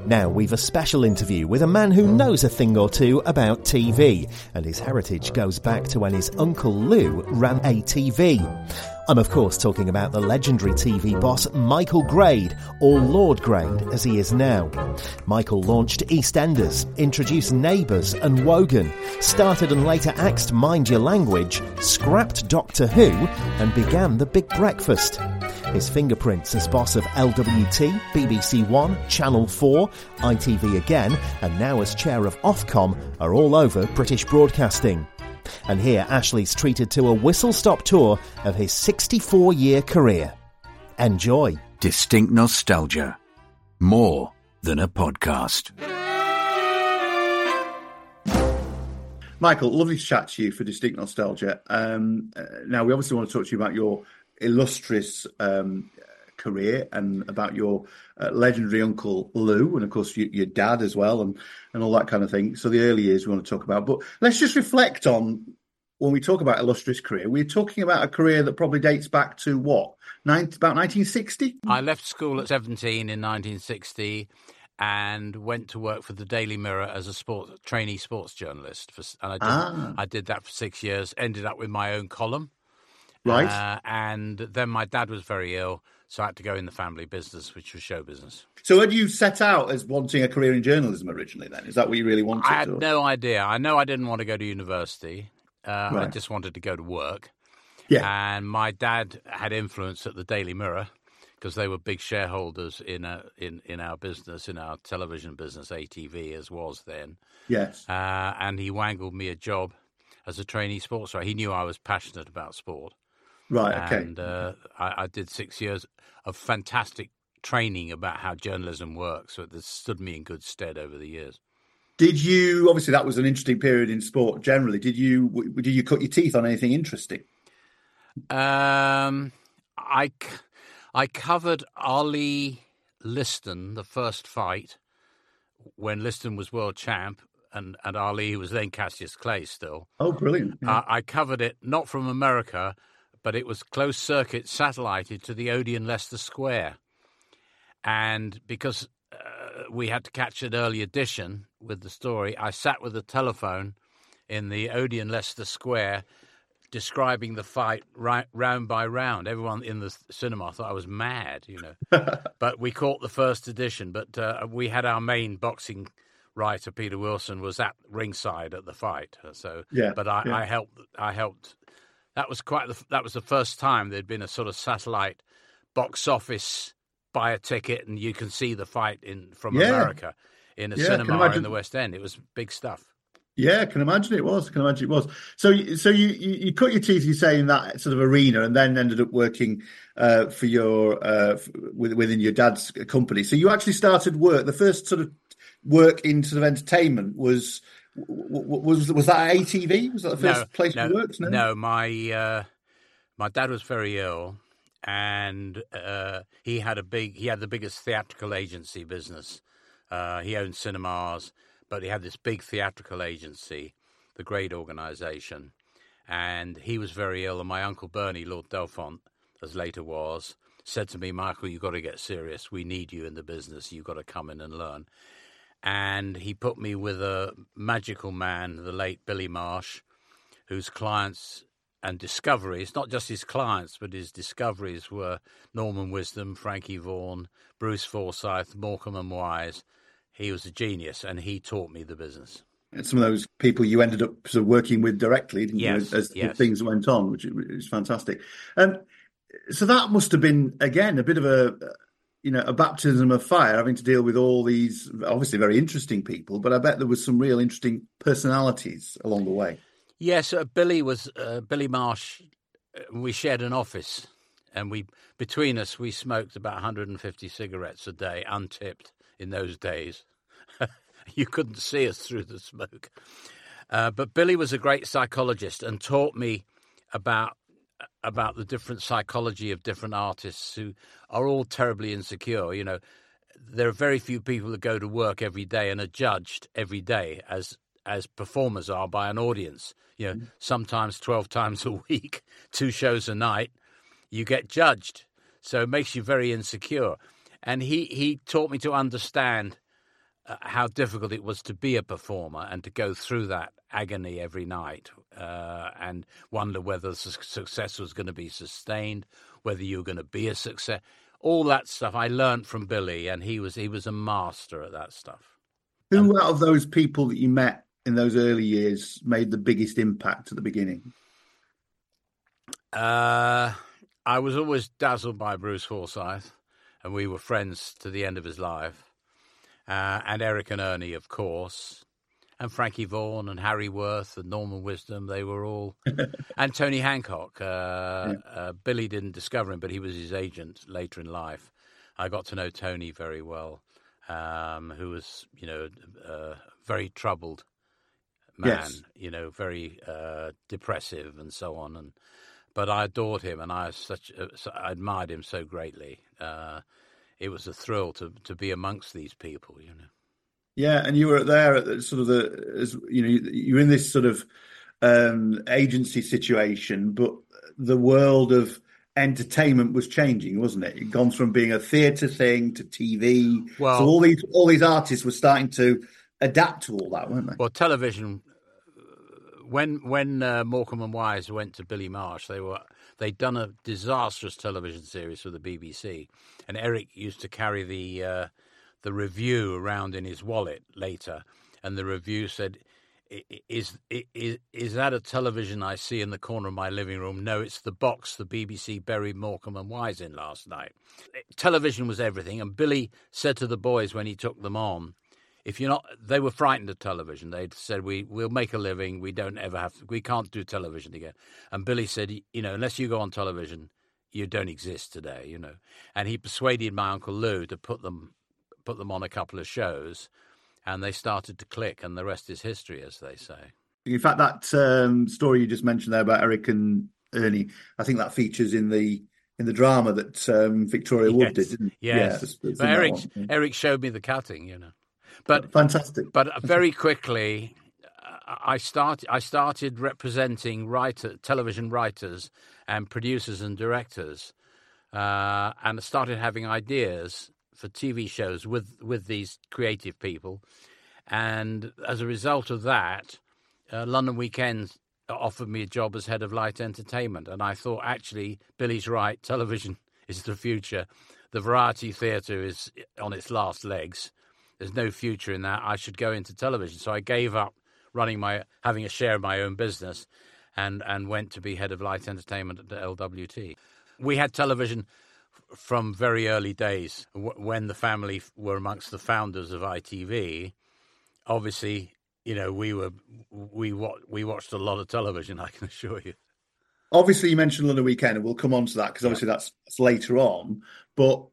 Now we've a special interview with a man who knows a thing or two about TV, and his heritage goes back to when his Uncle Lou ran ATV. I'm of course talking about the legendary TV boss Michael Grade, or Lord Grade as he is now. Michael launched EastEnders, introduced Neighbours and Wogan, started and later axed Mind Your Language, scrapped Doctor Who and began The Big Breakfast. His fingerprints as boss of LWT, BBC One, Channel 4, ITV Again, and now as chair of Ofcom are all over British broadcasting. And here Ashley's treated to a whistle-stop tour of his 64-year career. Enjoy. Distinct Nostalgia. More than a podcast. Michael, lovely to chat to you for Distinct Nostalgia. Now, we obviously want to talk to you about your illustrious career and about your legendary Uncle Lou, and of course your dad as well, and all that kind of thing. So the early years we want to talk about. But let's just reflect on, when we talk about illustrious career, we're talking about a career that probably dates back to what? About 1960? I left school at 17 in 1960 and went to work for the Daily Mirror as a trainee sports journalist. I did that for 6 years, ended up with my own column. Right. And then my dad was very ill, so I had to go in the family business, which was show business. So had you set out as wanting a career in journalism originally then? Is that what you really wanted? I had no idea. I know I didn't want to go to university. Right. I just wanted to go to work. Yeah. And my dad had influence at the Daily Mirror because they were big shareholders in our business, in our television business, ATV as was then. Yes. And he wangled me a job as a trainee sports writer. He knew I was passionate about sport. Right, okay. And I did 6 years of fantastic training about how journalism works, so it stood me in good stead over the years. Did you, obviously that was an interesting period in sport generally, did you cut your teeth on anything interesting? I covered Ali Liston, the first fight, when Liston was world champ, and Ali, who was then Cassius Clay still. Oh, brilliant. Yeah. I covered it not from America, but it was closed circuit satellited to the Odeon Leicester Square. And because we had to catch an early edition with the story, I sat with a telephone in the Odeon Leicester Square describing the fight round by round. Everyone in the cinema thought I was mad, you know. But we caught the first edition. But we had our main boxing writer, Peter Wilson, was at ringside at the fight. So, yeah, but I helped. That was the first time there'd been a sort of satellite box office, buy a ticket and you can see the fight from America in a cinema in the West End. It was big stuff. Yeah, I can imagine it was. So you cut your teeth, you say, in that sort of arena, and then ended up working for your within your dad's company. So you actually started work. The first sort of work in sort of entertainment was that ATV? Was that the first place you worked? No, my dad was very ill, and he had the biggest theatrical agency business. He owned cinemas, but he had this big theatrical agency, the Grade Organisation, and he was very ill. And my uncle Bernie, Lord Delfont, as later was, said to me, "Michael, you've got to get serious. We need you in the business. You've got to come in and learn." And he put me with a magical man, the late Billy Marsh, whose clients and discoveries, not just his clients, but his discoveries were Norman Wisdom, Frankie Vaughan, Bruce Forsyth, Morecambe and Wise. He was a genius, and he taught me the business. And some of those people you ended up sort of working with directly, didn't you, as things went on, which is fantastic. So that must have been, again, a bit of a baptism of fire, having to deal with all these obviously very interesting people, but I bet there was some real interesting personalities along the way. Yes, Billy Marsh. We shared an office, and between us we smoked about 150 cigarettes a day, untipped in those days. You couldn't see us through the smoke. But Billy was a great psychologist and taught me about the different psychology of different artists who are all terribly insecure. You know, there are very few people that go to work every day and are judged every day as performers are by an audience. You know, sometimes 12 times a week, 2 shows a night, you get judged. So it makes you very insecure. And he taught me to understand how difficult it was to be a performer and to go through that agony every night and wonder whether the success was going to be sustained, whether you were going to be a success. All that stuff I learned from Billy, and he was a master at that stuff. Who out of those people that you met in those early years made the biggest impact at the beginning? I was always dazzled by Bruce Forsyth, and we were friends to the end of his life. And Eric and Ernie, of course, and Frankie Vaughan and Harry Worth and Norman Wisdom. They were all, and Tony Hancock. Billy didn't discover him, but he was his agent later in life. I got to know Tony very well, who was, a very troubled man, Yes. very depressive and so on. But I adored him, and I admired him so greatly. It was a thrill to be amongst these people, Yeah, and you were there at you're in this sort of agency situation, but the world of entertainment was changing, wasn't it? It'd gone from being a theatre thing to TV. Well, so all these artists were starting to adapt to all that, weren't they? Well, television. When Morecambe and Wise went to Billy Marsh, they'd done a disastrous television series for the BBC, and Eric used to carry the review around in his wallet later, and the review said, "Is that a television I see in the corner of my living room? No, it's the box the BBC buried Morecambe and Wise in last night." Television was everything, and Billy said to the boys when he took them on, they were frightened of television. They'd said, we'll make a living. We can't do television again. And Billy said, unless you go on television, you don't exist today, And he persuaded my Uncle Lou to put them on a couple of shows, and they started to click, and the rest is history, as they say. In fact, that story you just mentioned there about Eric and Ernie, I think that features in the drama that Victoria Wood did, didn't it? Yes. Yeah, but Eric showed me the cutting, But fantastic. But very quickly, I started representing television writers and producers and directors, and started having ideas for TV shows with these creative people. And as a result of that, London Weekends offered me a job as head of light entertainment. And I thought, actually, Billy's right. Television is the future. The variety theatre is on its last legs. There's no future in that. I should go into television. So I gave up having a share of my own business and went to be head of light entertainment at the LWT. We had television from very early days. When the family were amongst the founders of ITV, obviously, we watched a lot of television, I can assure you. Obviously, you mentioned London Weekend, and we'll come on to that because obviously that's later on. But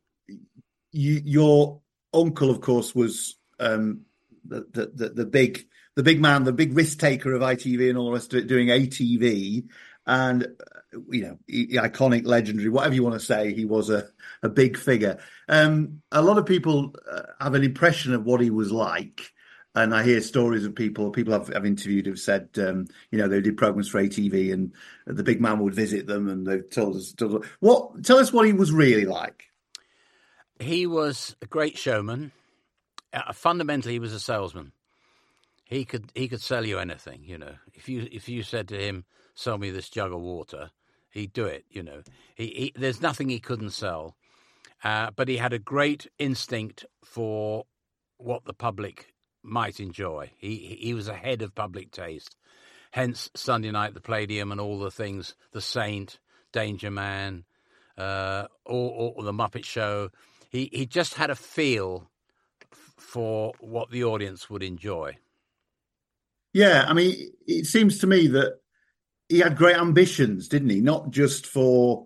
your uncle, of course, was the big man, the big risk taker of ITV and all the rest of it, doing ATV, and iconic, legendary, whatever you want to say. He was a big figure. A lot of people have an impression of what he was like, and I hear stories of people I've interviewed have said, they did programs for ATV, and the big man would visit them, and they've told us tell us what he was really like. He was a great showman. Fundamentally, he was a salesman. He could sell you anything, If you said to him, "Sell me this jug of water," he'd do it, There's nothing he couldn't sell. But he had a great instinct for what the public might enjoy. He was ahead of public taste. Hence, Sunday Night at the Palladium and all the things, The Saint, Danger Man, or The Muppet Show. He just had a feel for what the audience would enjoy. Yeah, I mean, it seems to me that he had great ambitions, didn't he? Not just for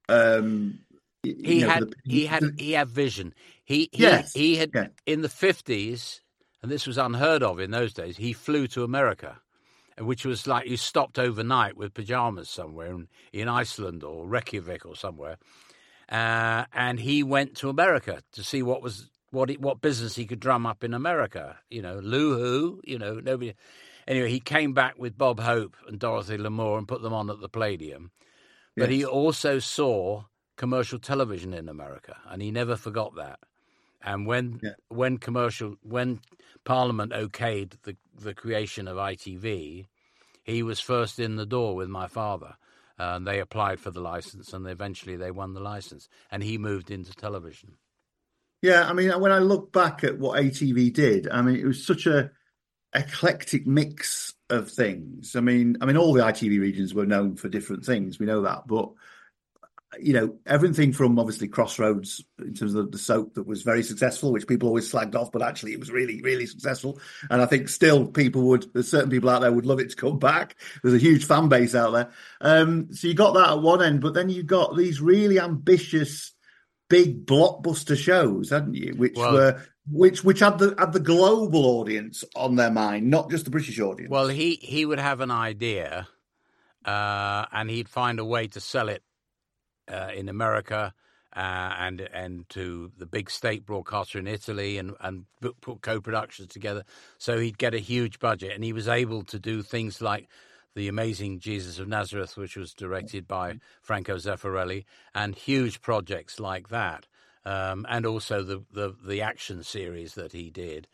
he had vision. He had in the 50s, and this was unheard of in those days. He flew to America, which was like you stopped overnight with pajamas somewhere in Iceland or Reykjavik or somewhere. And he went to America to see what business he could drum up in America. Lou Who, nobody. Anyway, he came back with Bob Hope and Dorothy Lamour and put them on at the Palladium. But he also saw commercial television in America, and he never forgot that. And when Parliament okayed the creation of ITV, he was first in the door with my father. And they applied for the license, and eventually they won the license. And he moved into television. Yeah, I mean, when I look back at what ATV did, I mean, it was such a eclectic mix of things. I mean, all the ITV regions were known for different things. We know that, but everything from obviously Crossroads in terms of the soap that was very successful, which people always slagged off, but actually it was really, really successful. And I think still there's certain people out there would love it to come back. There's a huge fan base out there. So you got that at one end, but then you got these really ambitious, big blockbuster shows, hadn't you? Which had the global audience on their mind, not just the British audience. Well, he would have an idea, and he'd find a way to sell it in America and to the big state broadcaster in Italy and put co-productions together. So he'd get a huge budget, and he was able to do things like The Amazing Jesus of Nazareth, which was directed by Franco Zeffirelli, and huge projects like that. And also the action series that he did,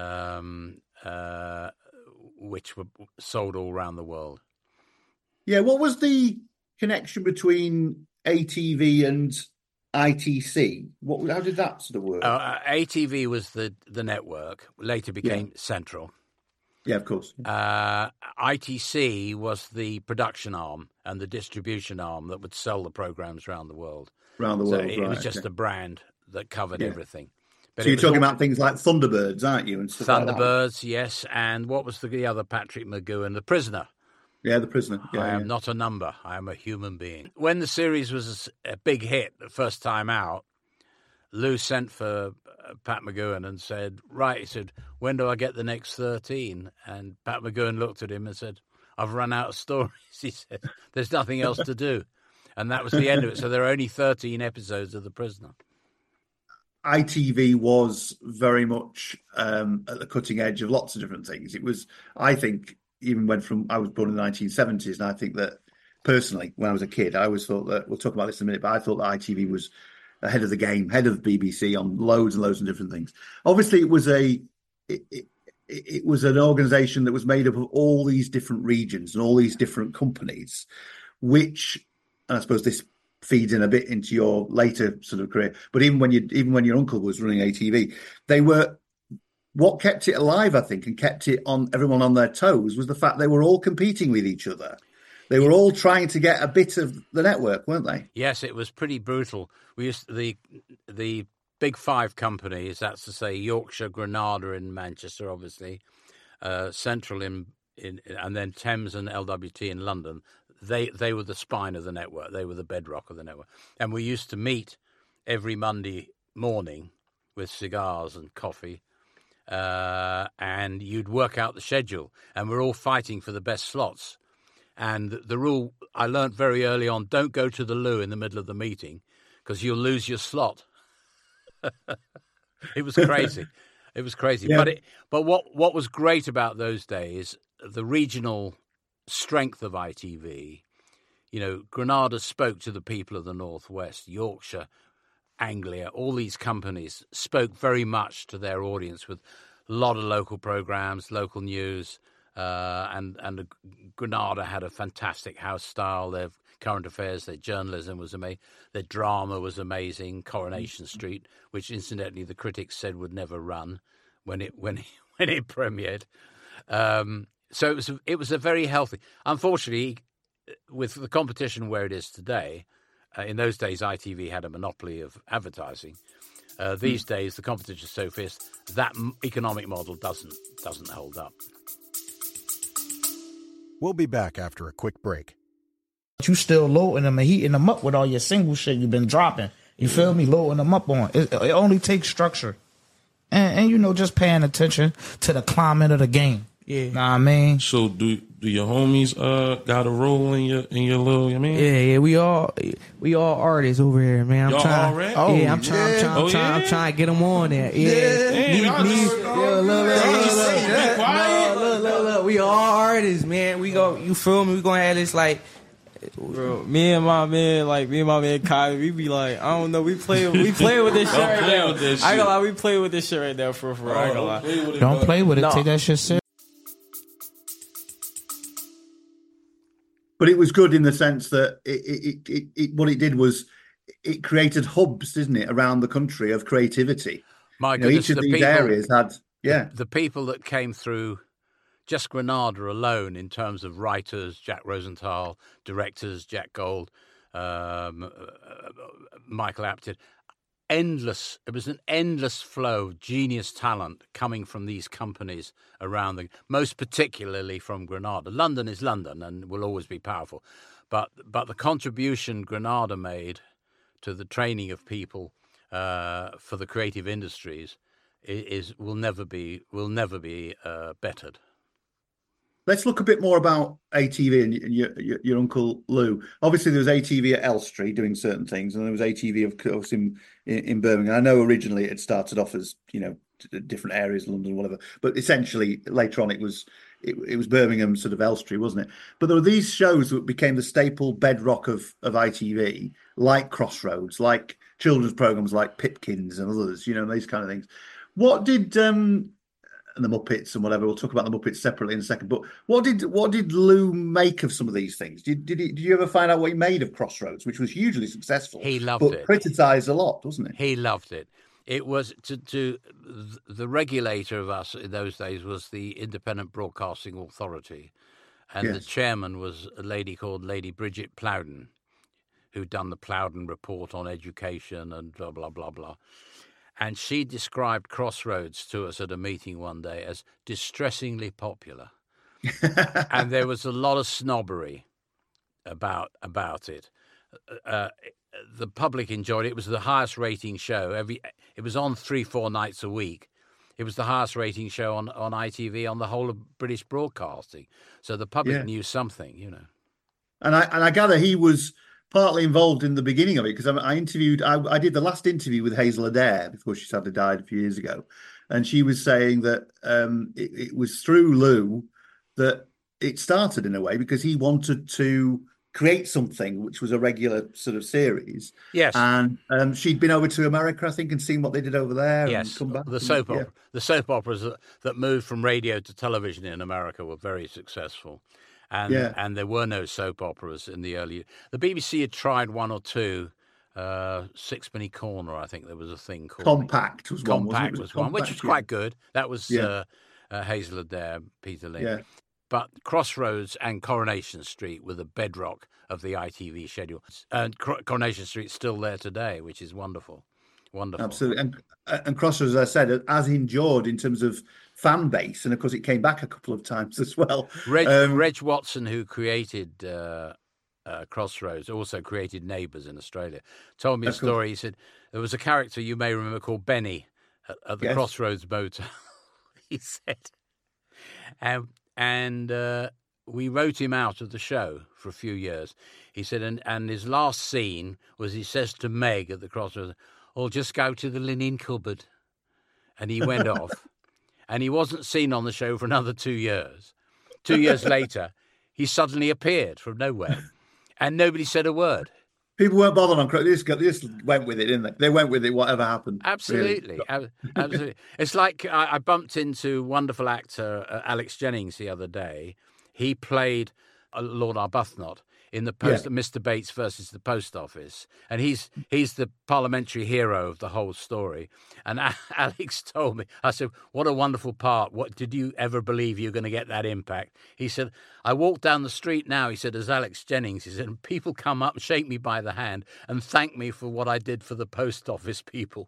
which were sold all around the world. Yeah, what was the connection between ATV and ITC? How did that sort of work? ATV was the network, later became Central. Yeah, of course. ITC was the production arm and the distribution arm that would sell the programs around the world. So it was just a brand that covered everything. But so you're talking about things like Thunderbirds, aren't you? And stuff Thunderbirds, like yes. And what was the other Patrick McGoohan? The Prisoner. Yeah, The Prisoner. Yeah, I am not a number. I am a human being. When the series was a big hit the first time out, Lou sent for Pat McGoohan and said, right, he said, when do I get the next 13? And Pat McGoohan looked at him and said, I've run out of stories. He said, there's nothing else to do. And that was the end of it. So there are only 13 episodes of The Prisoner. ITV was very much at the cutting edge of lots of different things. It was, I think, even I was born in the 1970s, and I think that personally, when I was a kid, I always thought that, we'll talk about this in a minute, but I thought that ITV was ahead of the game, ahead of the BBC on loads and loads of different things. Obviously, it was an organisation that was made up of all these different regions and all these different companies, which, and I suppose this feeds in a bit into your later sort of career, but even when your uncle was running ATV, they were, what kept it alive, I think, and kept everyone on their toes was the fact they were all competing with each other. They were all trying to get a bit of the network, weren't they? Yes, it was pretty brutal. We used the big five companies, that's to say Yorkshire, Granada in Manchester, obviously, Central in and then Thames and LWT in London. They were the spine of the network. They were the bedrock of the network. And we used to meet every Monday morning with cigars and coffee, and you'd work out the schedule. And we're all fighting for the best slots. And the rule I learned very early on, don't go to the loo in the middle of the meeting because you'll lose your slot. It was crazy. It was crazy. Yeah. But what was great about those days, the regional strength of ITV, Granada spoke to the people of the Northwest, Yorkshire, Anglia, all these companies spoke very much to their audience with a lot of local programs, local news, and Granada had a fantastic house style. Their current affairs, their journalism was amazing. Their drama was amazing. Coronation Street, which incidentally the critics said would never run when it premiered. So it was a very healthy. Unfortunately, with the competition where it is today, in those days ITV had a monopoly of advertising. These days the competition is so fierce that economic model doesn't hold up. We'll be back after a quick break. You still loading them and heating them up with all your single shit you've been dropping. You feel me? Loading them up on. It only takes structure. And just paying attention to the climate of the game. Yeah. Know what I mean? So do your homies got a role in your little, you mean? Yeah, we all artists over here, man. Y'all already? Oh, yeah, I'm trying to get them on there. Yeah. Look, we all artists, man. You feel me? We gonna have this like Bro, me and my man Kai, we be like, I don't know, we play with this shit right now. I ain't gonna lie, we play with this shit right now for real. I ain't gonna lie. Don't play with it. No. Take that shit serious. But it was good in the sense that what it did was it created hubs, didn't it, around the country of creativity. My goodness, each of these areas had, the people that came through just Granada alone in terms of writers, Jack Rosenthal, directors, Jack Gold, Michael Apted. It was an endless flow of genius talent coming from these companies around most particularly from Granada. London is London and will always be powerful. But the contribution Granada made to the training of people for the creative industries will never be bettered. Let's look a bit more about ATV and your Uncle Lou. Obviously, there was ATV at Elstree doing certain things, and there was ATV, of course, in Birmingham. I know originally it started off as, different areas, London, whatever. But essentially, later on, it was Birmingham, sort of Elstree, wasn't it? But there were these shows that became the staple bedrock of ITV, like Crossroads, like children's programs like Pipkins and others, these kind of things. What did and the Muppets and whatever, we'll talk about the Muppets separately in a second. But what did Lou make of some of these things? Did you ever find out what he made of Crossroads, which was hugely successful? He loved it. But criticised a lot, wasn't it? He loved it. It was to the regulator of us in those days was the Independent Broadcasting Authority, and the chairman was a lady called Lady Bridget Plowden, who'd done the Plowden Report on education and blah blah blah blah. And she described Crossroads to us at a meeting one day as distressingly popular. And there was a lot of snobbery about it. The public enjoyed it. It was the highest rating show. It was on 3-4 nights a week. It was the highest rating show on ITV on the whole of British broadcasting. So the public knew something, And I gather he was partly involved in the beginning of it, because I did the last interview with Hazel Adair before she sadly died a few years ago, and she was saying that it was through Lou that it started in a way, because he wanted to create something which was a regular sort of series. Yes, and she'd been over to America, I think, and seen what they did over there. Yes, and come back. The soap operas that moved from radio to television in America were very successful. And there were no soap operas in the early. The BBC had tried one or two. Sixpenny Corner, I think there was a thing called Compact was one. Compact was one, which was quite good. That was Hazel Adair, Peter Lynn. Yeah. But Crossroads and Coronation Street were the bedrock of the ITV schedule, and Coronation Street's still there today, which is wonderful. Wonderful. Absolutely. And Crossroads, as I said, as endured in terms of fan base. And of course, it came back a couple of times as well. Reg Watson, who created Crossroads, also created Neighbours in Australia, told me a story. He said there was a character you may remember called Benny at the Crossroads Motel, he said. And we wrote him out of the show for a few years. He said, and his last scene was he says to Meg at the Crossroads, "I'll just go to the linen cupboard." And he went off. And he wasn't seen on the show for another 2 years. 2 years later, he suddenly appeared from nowhere. And nobody said a word. People weren't bothered on Crossroads. They just went with it, didn't they? They went with it, whatever happened. Absolutely. Really. Absolutely. It's like I bumped into wonderful actor Alex Jennings the other day. He played Lord Arbuthnot in the Mr. Bates versus the Post Office, and he's the parliamentary hero of the whole story. And Alex told me, I said, "What a wonderful part! What did you ever believe you were going to get that impact?" He said, "I walk down the street now," he said, "as Alex Jennings," he said, "and people come up, shake me by the hand, and thank me for what I did for the post office people."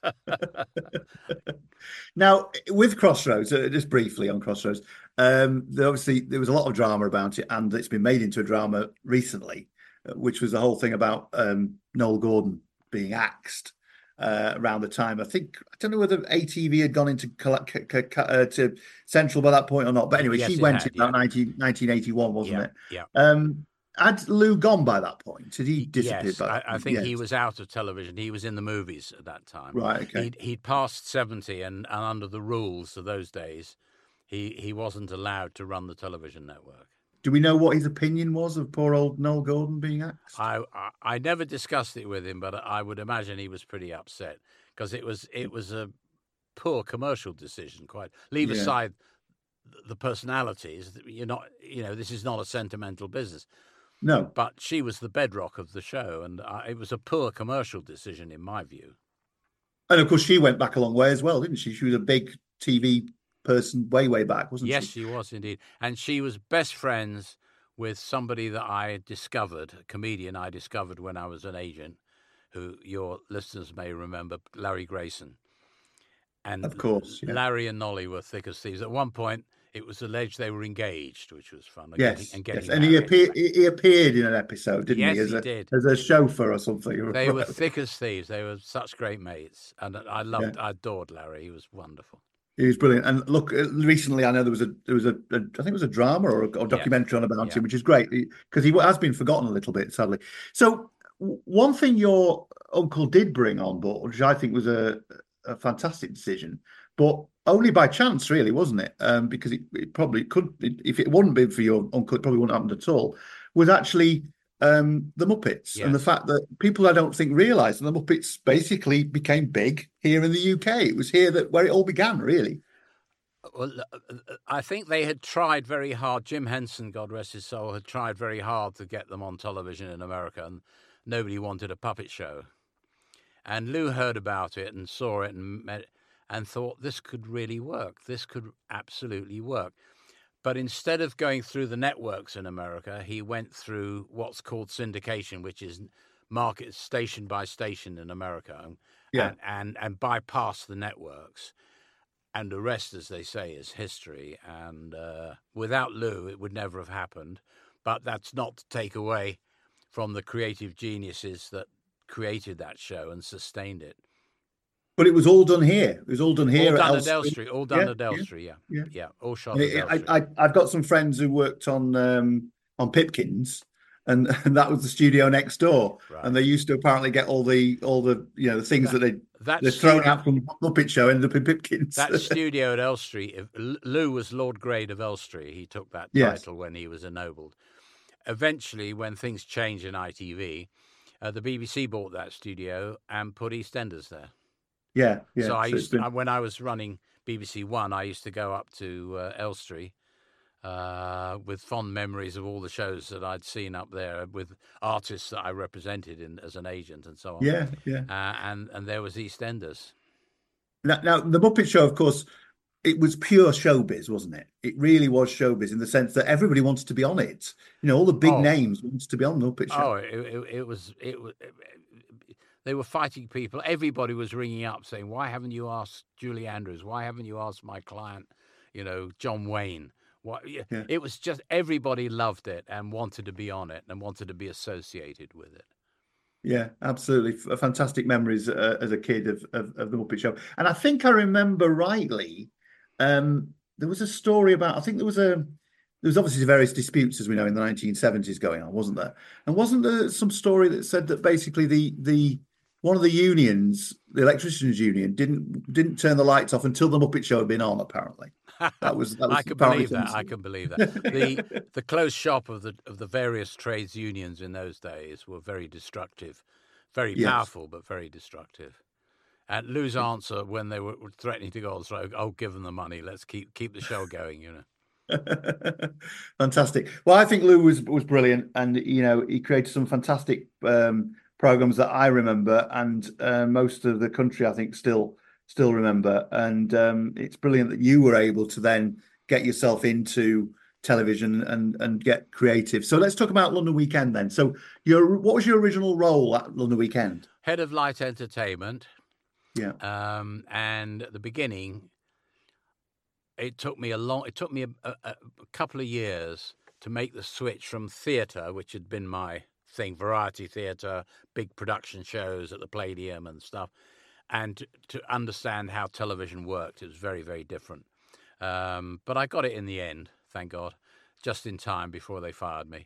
Now, with Crossroads, just briefly on Crossroads, obviously there was a lot of drama about it, and it's been made into a drama recently, which was the whole thing about Noel Gordon being axed around the time. I don't know whether ATV had gone into to Central by that point or not, but anyway, she went in about 1981, wasn't it? Yeah. Had Lou gone by that point? Had he disappeared yes, by that point? I think he was out of television. He was in the movies at that time. Right, okay. He'd passed 70, and under the rules of those days, he wasn't allowed to run the television network. Do we know what his opinion was of poor old Noel Gordon being axed? I never discussed it with him, but I would imagine he was pretty upset because it was a poor commercial decision. Quite leave aside the personalities. This is not a sentimental business. No, but she was the bedrock of the show, and it was a poor commercial decision in my view. And of course, she went back a long way as well, didn't she? She was a big TV person way back, wasn't she? Yes, she was indeed. And she was best friends with somebody that I discovered, a comedian I discovered when I was an agent, who your listeners may remember, Larry Grayson. And of course, Larry and Nolly were thick as thieves. At one point, it was alleged they were engaged, which was fun. Yes, and he appeared in an episode, didn't he? Yes, he did. As a chauffeur or something. They were thick as thieves. They were such great mates, and I adored Larry. He was wonderful. He was brilliant. And look, recently I know there was I think it was a drama or a documentary on about him, which is great because he has been forgotten a little bit, sadly. So one thing your uncle did bring on board, which I think was a fantastic decision, but only by chance, really, wasn't it? Because it probably could, if it wouldn't been for your uncle, it probably wouldn't have happened at all. Was actually the Muppets and the fact that people I don't think realise that the Muppets basically became big here in the UK. It was here where it all began, really. Well, I think they had tried very hard. Jim Henson, God rest his soul, had tried very hard to get them on television in America, and nobody wanted a puppet show. And Lou heard about it and saw it and thought this could really work. This could absolutely work. But instead of going through the networks in America, he went through what's called syndication, which is market station by station in America, and bypassed the networks. And the rest, as they say, is history. And without Lou, it would never have happened. But that's not to take away from the creative geniuses that created that show and sustained it. But it was all done here. It was all done here. All done at Elstree. All done at Elstree. Yeah. All shot at Elstree. I've got some friends who worked on Pipkins, and that was the studio next door. Right. And they used to apparently get all the the things they're thrown out from the Muppet Show ended up in Pipkins. That studio at Elstree. Lou was Lord Grade of Elstree. He took that title when he was ennobled. Eventually, when things changed in ITV, the BBC bought that studio and put EastEnders there. Yeah. So when I was running BBC One, I used to go up to Elstree with fond memories of all the shows that I'd seen up there with artists that I represented as an agent and so on. Yeah. And there was EastEnders. Now, the Muppet Show, of course, it was pure showbiz, wasn't it? It really was showbiz in the sense that everybody wanted to be on it. All the big names wanted to be on the Muppet Show. It was. They were fighting people. Everybody was ringing up saying, "Why haven't you asked Julie Andrews? Why haven't you asked my client, John Wayne?" It was just everybody loved it and wanted to be on it and wanted to be associated with it. Yeah, absolutely. Fantastic memories as a kid of the Muppet Show. And I think I remember rightly, there was a story about, I think there was obviously various disputes, as we know, in the 1970s going on, wasn't there? And wasn't there some story that said that basically the one of the unions, the electricians union, didn't turn the lights off until the Muppet Show had been on, apparently. That was I can believe that. I can believe that. The close shop of the various trades unions in those days were very destructive, very powerful, but very destructive. And Lou's answer when they were threatening to go on strike, give them the money. Let's keep the show going. Fantastic. Well, I think Lou was brilliant, and he created some fantastic programs that I remember, and most of the country I think still remember. And it's brilliant that you were able to then get yourself into television and get creative. So let's talk about London Weekend then. So what was your original role at London Weekend? Head of Light Entertainment. Yeah. And at the beginning, it took me a couple of years to make the switch from theatre, which had been my thing, variety theatre, big production shows at the Palladium and stuff, and to understand how television worked. It was very, very different. But I got it in the end, thank God, just in time before they fired me.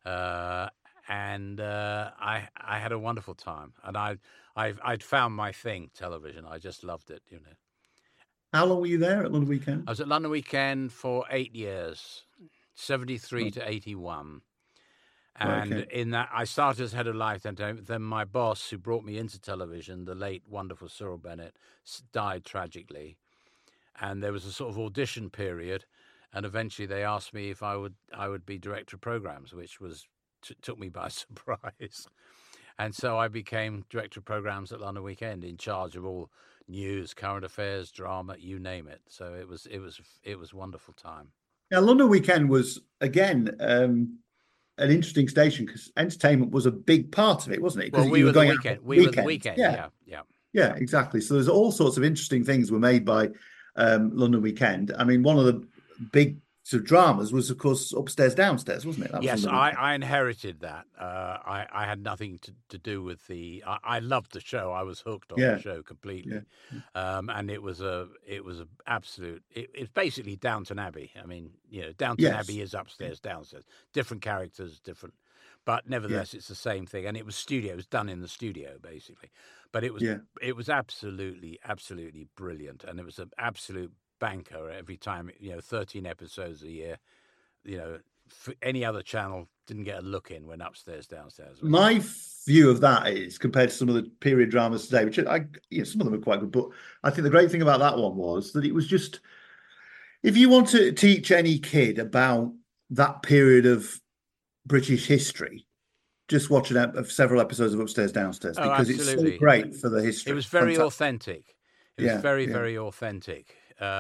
And I had a wonderful time. And I'd found my thing, television. I just loved it, How long were you there at London Weekend? I was at London Weekend for 8 years. 73 to 81. And in that, I started as head of live entertainment. Then my boss, who brought me into television, the late, wonderful Cyril Bennett, died tragically. And there was a sort of audition period. And eventually they asked me if I would be director of programs, which was took me by surprise. And so I became director of programs at London Weekend, in charge of all news, current affairs, drama, you name it. So it was a wonderful time. Now, London Weekend was, again, an interesting station because entertainment was a big part of it, wasn't it? Well, we were the weekend. We were the weekend. Yeah, exactly. So there's all sorts of interesting things were made by London Weekend. I mean, one of the big sort of dramas was, of course, Upstairs, Downstairs, wasn't it? Yes, I inherited that. I had nothing to do with the. I loved the show. I was hooked on the show completely, and it was a absolute. It's basically Downton Abbey. I mean, Downton Abbey is Upstairs, Downstairs, different characters, different, but nevertheless, it's the same thing. And it was studio. It was done in the studio, basically, but it was absolutely brilliant, and it was an absolute banker every time. 13 episodes a year. For any other channel didn't get a look in when Upstairs, Downstairs. My view of that is, compared to some of the period dramas today, which some of them are quite good, but I think the great thing about that one was that it was just, if you want to teach any kid about that period of British history, just watch several episodes of Upstairs, Downstairs, because it's so great for the history. It was very authentic. It was very authentic.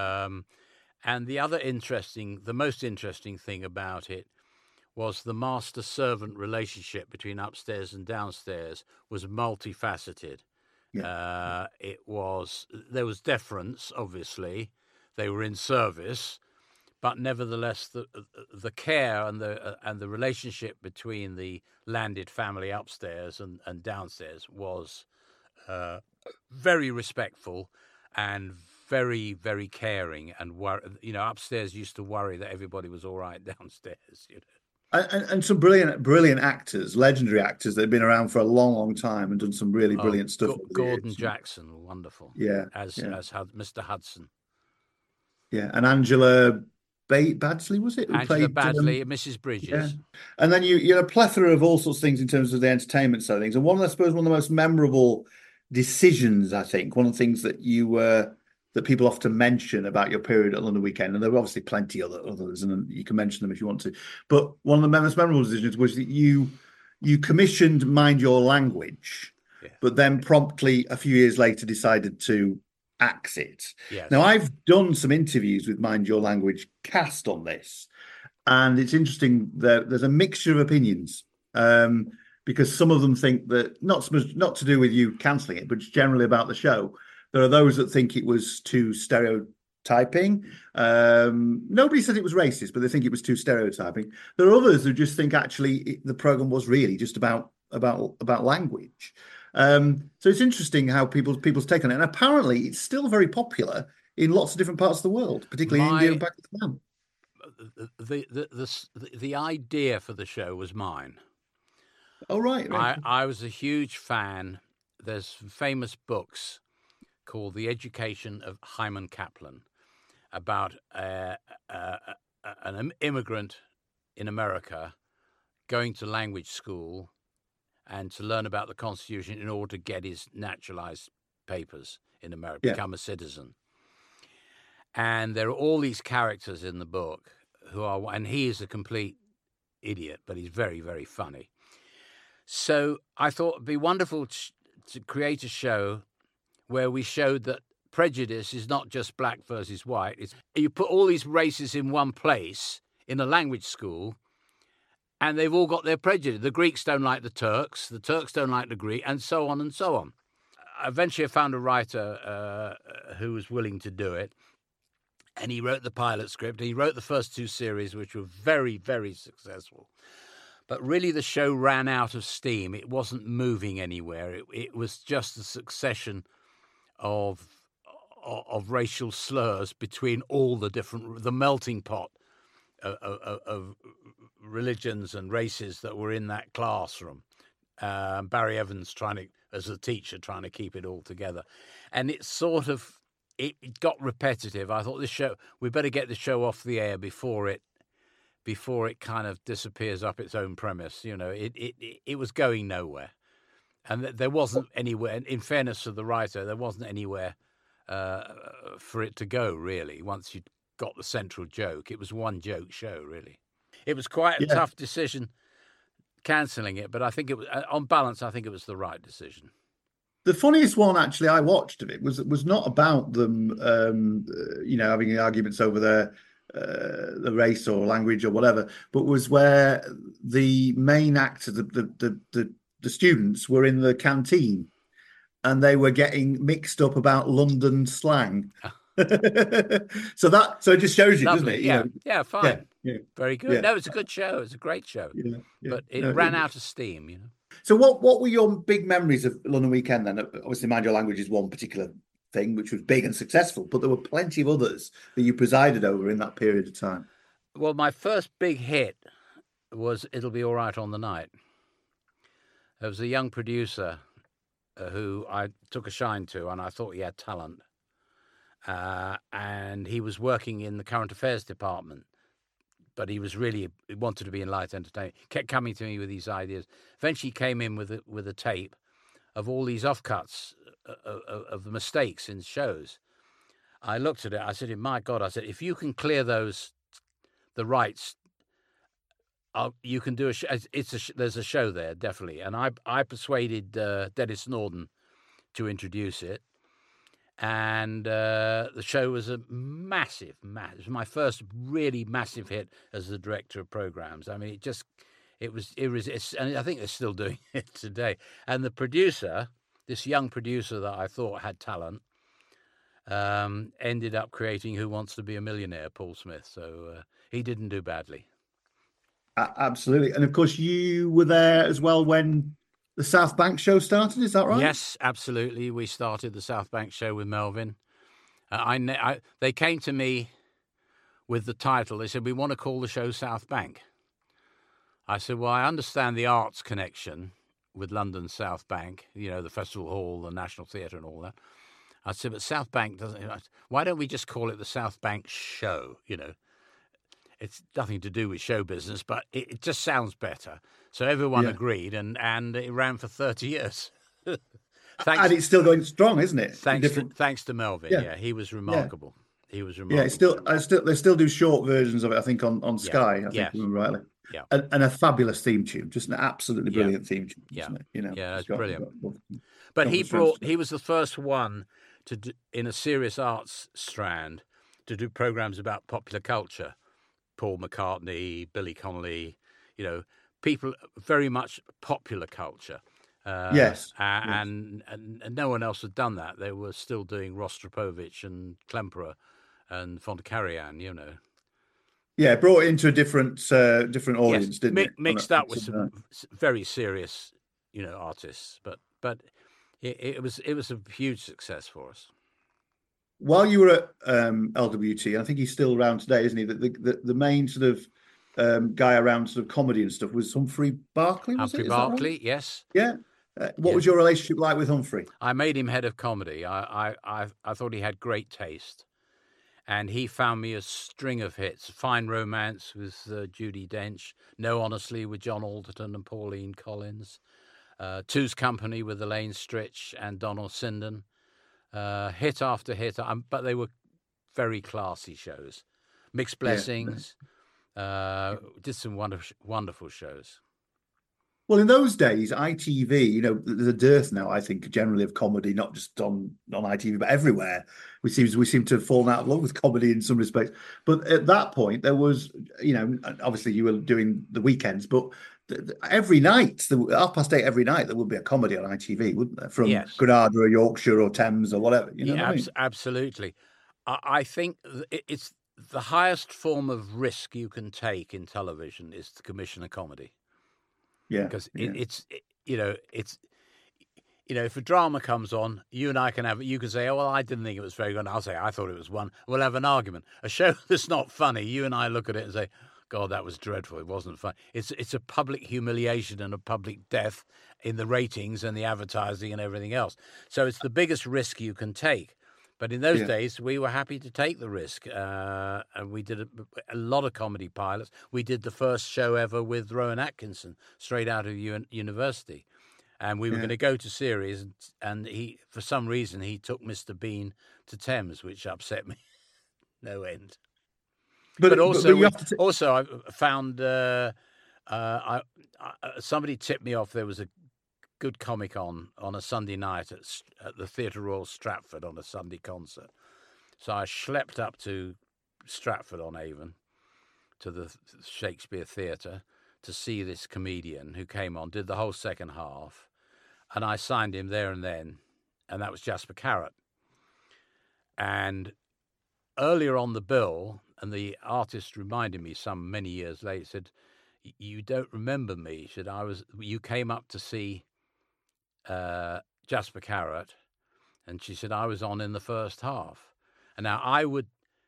And the most interesting thing about it was the master-servant relationship between Upstairs and Downstairs was multifaceted. Yeah. There was deference, obviously. They were in service, but nevertheless, the care and the relationship between the landed family upstairs and downstairs was very respectful and very, very caring, and upstairs used to worry that everybody was all right downstairs. And some brilliant actors, legendary actors that have been around for a long, long time and done some really brilliant stuff. Gordon Jackson, wonderful. As Mr. Hudson. Yeah, and Angela Badgley, was it? Angela Badgley, Mrs. Bridges. Yeah. And then you had a plethora of all sorts of things in terms of the entertainment side of things. And one of the most memorable decisions, I think, one of the things that that people often mention about your period at London Weekend, and there were obviously plenty others, and you can mention them if you want to. But one of the most memorable decisions was that you commissioned Mind Your Language, but then promptly a few years later decided to axe it. Yes. Now, I've done some interviews with Mind Your Language cast on this, and it's interesting that there's a mixture of opinions, because some of them think that, not to do with you cancelling it, but generally about the show, there are those that think it was too stereotyping. Nobody said it was racist, but they think it was too stereotyping. There are others who just think actually the program was really just about language. So it's interesting how people's take on it. And apparently it's still very popular in lots of different parts of the world, particularly India and Pakistan. The idea for the show was mine. Oh, right. I was a huge fan. There's famous books called The Education of Hyman Kaplan about an immigrant in America going to language school and to learn about the Constitution in order to get his naturalized papers in America, become a citizen. And there are all these characters in the book and he is a complete idiot, but he's very, very funny. So I thought it'd be wonderful to create a show where we showed that prejudice is not just black versus white. You put all these races in one place in a language school, and they've all got their prejudice. The Greeks don't like the Turks don't like the Greek, and so on and so on. Eventually I found a writer who was willing to do it, and he wrote the pilot script. He wrote the first 2 series, which were very, very successful. But really the show ran out of steam. It wasn't moving anywhere. It was just a succession of racial slurs between all the melting pot of religions and races that were in that classroom. Barry Evans as a teacher, trying to keep it all together. And it got repetitive. I thought we better get the show off the air before it before it kind of disappears up its own premise. You know, it was going nowhere. And there wasn't anywhere, in fairness to the writer, there wasn't anywhere for it to go, really, once you'd got the central joke. It was one joke show, really. It was quite a tough decision cancelling it, but I think it was, on balance, I think it was the right decision. The funniest one, actually, I watched of it was not about them, having arguments over the race or language or whatever, but was where the main actor, the students, were in the canteen and they were getting mixed up about London slang. So it just shows you, Lovely. doesn't it? Yeah, fine. Yeah. Very good. Yeah. No, it's a good show. It's a great show. Yeah. But it ran out of steam, you know. So what were your big memories of London Weekend then? Obviously, Mind Your Language is one particular thing, which was big and successful, but there were plenty of others that you presided over in that period of time. Well, my first big hit was It'll Be All Right on the Night. There was a young producer who I took a shine to, and I thought he had talent. And he was working in the current affairs department, but he wanted to be in light entertainment. Kept coming to me with these ideas. Eventually, he came in with a tape of all these offcuts of the mistakes in shows. I looked at it. I said, "My God!" I said, "If you can clear the rights, you can do a show. There's a show there, definitely." And I persuaded Dennis Norden to introduce it. And the show was a massive. It was my first really massive hit as the director of programs. I mean, it was, and I think they're still doing it today. And the producer, this young producer that I thought had talent, ended up creating Who Wants to Be a Millionaire, Paul Smith. So he didn't do badly. Absolutely. And of course, you were there as well when the South Bank show started, is that right? Yes, absolutely. We started the South Bank show with Melvin. They came to me with the title. They said, "We want to call the show South Bank." I said, "Well, I understand the arts connection with London South Bank, the Festival Hall, the National Theatre and all that." I said, "But South Bank doesn't... Why don't we just call it the South Bank show, It's nothing to do with show business, but it just sounds better." So everyone agreed, and it ran for 30 years. And it's still going strong, isn't it? Thanks to Melvin. Yeah, he was remarkable. He was remarkable. Yeah, they still do short versions of it, I think, on Sky, I think, if I remember rightly. Yeah. And a fabulous theme tune, just an absolutely brilliant theme tune. It's brilliant. But he was the first one to do, in a serious arts strand, to do programs about popular culture. Paul McCartney, Billy Connolly, people very much popular culture. Yes. And no one else had done that. They were still doing Rostropovich and Klemperer and Fontecarian, Yeah, brought into a different audience, didn't it? Mixed up with some very serious, artists. But it was a huge success for us. While you were at LWT, I think he's still around today, isn't he? The main sort of guy around sort of comedy and stuff was Humphrey Barclay. Humphrey Barclay, right? Yes. Yeah. What was your relationship like with Humphrey? I made him head of comedy. I thought he had great taste, and he found me a string of hits: Fine Romance with Judi Dench, No Honestly with John Alderton and Pauline Collins, Two's Company with Elaine Stritch and Donald Sinden. Hit after hit, but they were very classy shows. Mixed Blessings, did some wonderful shows. Well, in those days, ITV, there's a dearth now, I think, generally of comedy, not just on ITV, but everywhere. We seem to have fallen out of love with comedy in some respects. But at that point, there was, obviously you were doing the weekends, but every night, 8:30 every night, there would be a comedy on ITV, wouldn't there? From Granada or Yorkshire or Thames or whatever. You know what I mean? Absolutely. I think it's the highest form of risk you can take in television is to commission a comedy. Yeah, because it's if a drama comes on, you and I can have it. You can say, "Oh, well, I didn't think it was very good." I'll say, "I thought it was one." We'll have an argument. A show that's not funny, you and I look at it and say, "God, that was dreadful. It wasn't fun." It's a public humiliation and a public death in the ratings and the advertising and everything else. So it's the biggest risk you can take. But in those days, we were happy to take the risk. And we did a lot of comedy pilots. We did the first show ever with Rowan Atkinson, straight out of university. And we were going to go to series, and he, for some reason, he took Mr. Bean to Thames, which upset me no end. But also, I found somebody tipped me off. There was a good comic on a Sunday night at the Theatre Royal Stratford on a Sunday concert. So I schlepped up to Stratford-on-Avon to the Shakespeare Theatre to see this comedian who came on, did the whole second half, and I signed him there and then, and that was Jasper Carrott. And earlier on the bill, and the artist reminded me some many years later, said, "You don't remember me?" He said, "You came up to see Jasper Carrott," and she said, "I was on in the first half." And now I would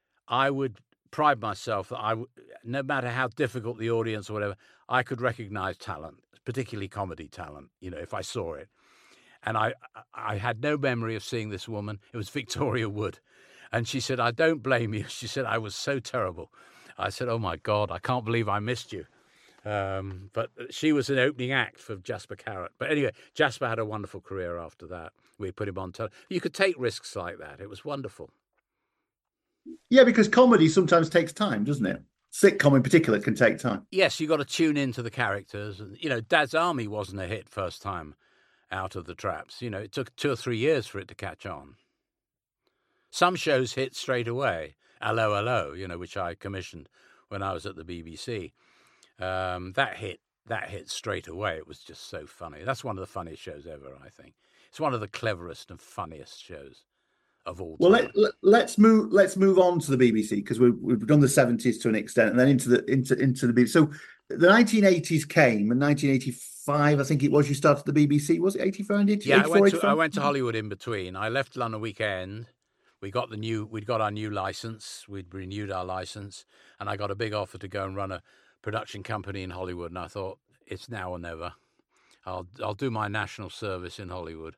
pride myself that no matter how difficult the audience or whatever, I could recognize talent, particularly comedy talent, if I saw it. And I had no memory of seeing this woman. It was Victoria Wood. And she said, "I don't blame you." She said, "I was so terrible." I said, "Oh my God, I can't believe I missed you." But she was an opening act for Jasper Carrott. But anyway, Jasper had a wonderful career after that. We put him on television. You could take risks like that. It was wonderful. Yeah, because comedy sometimes takes time, doesn't it? Sitcom in particular can take time. Yes, you got to tune into the characters. And, Dad's Army wasn't a hit first time out of the traps. It took 2 or 3 years for it to catch on. Some shows hit straight away. Hello, Hello, which I commissioned when I was at the BBC. That hit straight away. It was just so funny. That's one of the funniest shows ever, I think. It's one of the cleverest and funniest shows of all time. Well, let's move on to the BBC, because we've done the 70s to an extent, and then into the BBC. So the 1980s came, and 1985, I think it was, you started the BBC. Was it 85? Yeah, I went to Hollywood in between. I left London Weekend. We'd got our new license. We'd renewed our license, and I got a big offer to go and run a production company in Hollywood. And I thought, it's now or never. I'll do my national service in Hollywood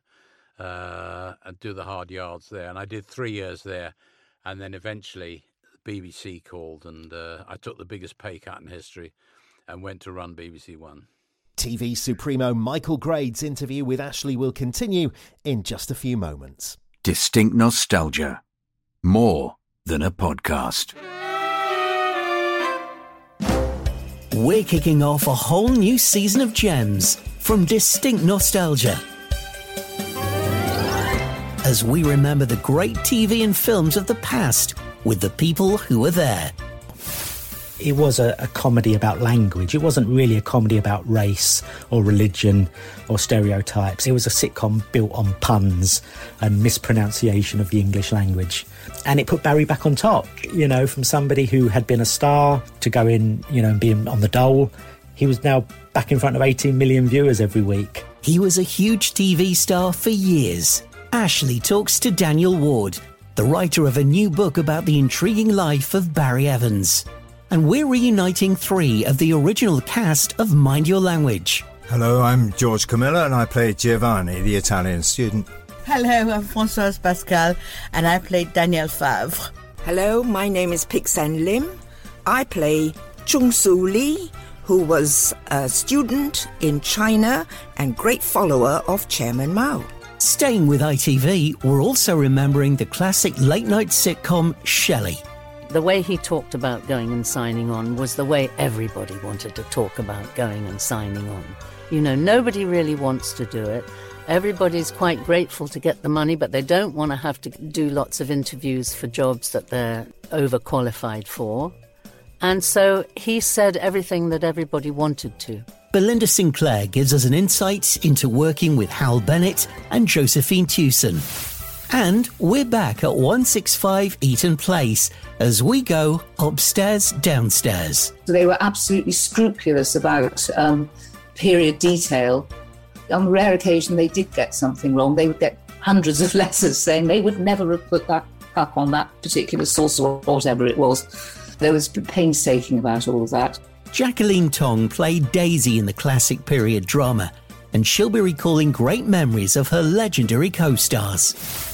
and do the hard yards there. And I did 3 years there, and then eventually the BBC called, and I took the biggest pay cut in history and went to run BBC One. TV Supremo Michael Grade's interview with Ashley will continue in just a few moments. Distinct nostalgia. More than a podcast. We're kicking off a whole new season of gems from Distinct Nostalgia, as we remember the great TV and films of the past with the people who were there. It was a comedy about language. It wasn't really a comedy about race or religion or stereotypes. It was a sitcom built on puns and mispronunciation of the English language. And it put Barry back on top, from somebody who had been a star to go in, and being on the dole. He was now back in front of 18 million viewers every week. He was a huge TV star for years. Ashley talks to Daniel Ward, the writer of a new book about the intriguing life of Barry Evans. And we're reuniting 3 of the original cast of Mind Your Language. Hello, I'm George Camilla, and I play Giovanni, the Italian student. Hello, I'm Françoise Pascal, and I play Danielle Favre. Hello, my name is Pik-San Lim. I play Chung Soo Lee, who was a student in China and great follower of Chairman Mao. Staying with ITV, we're also remembering the classic late-night sitcom Shelley. The way he talked about going and signing on was the way everybody wanted to talk about going and signing on. Nobody really wants to do it. Everybody's quite grateful to get the money, but they don't want to have to do lots of interviews for jobs that they're overqualified for. And so he said everything that everybody wanted to. Belinda Sinclair gives us an insight into working with Hal Bennett and Josephine Tewson. And we're back at 165 Eaton Place as we go upstairs, downstairs. So they were absolutely scrupulous about period detail. On rare occasion, they did get something wrong. They would get hundreds of letters saying they would never have put that up on that particular source or whatever it was. There was painstaking about all of that. Jacqueline Tong played Daisy in the classic period drama, and she'll be recalling great memories of her legendary co-stars.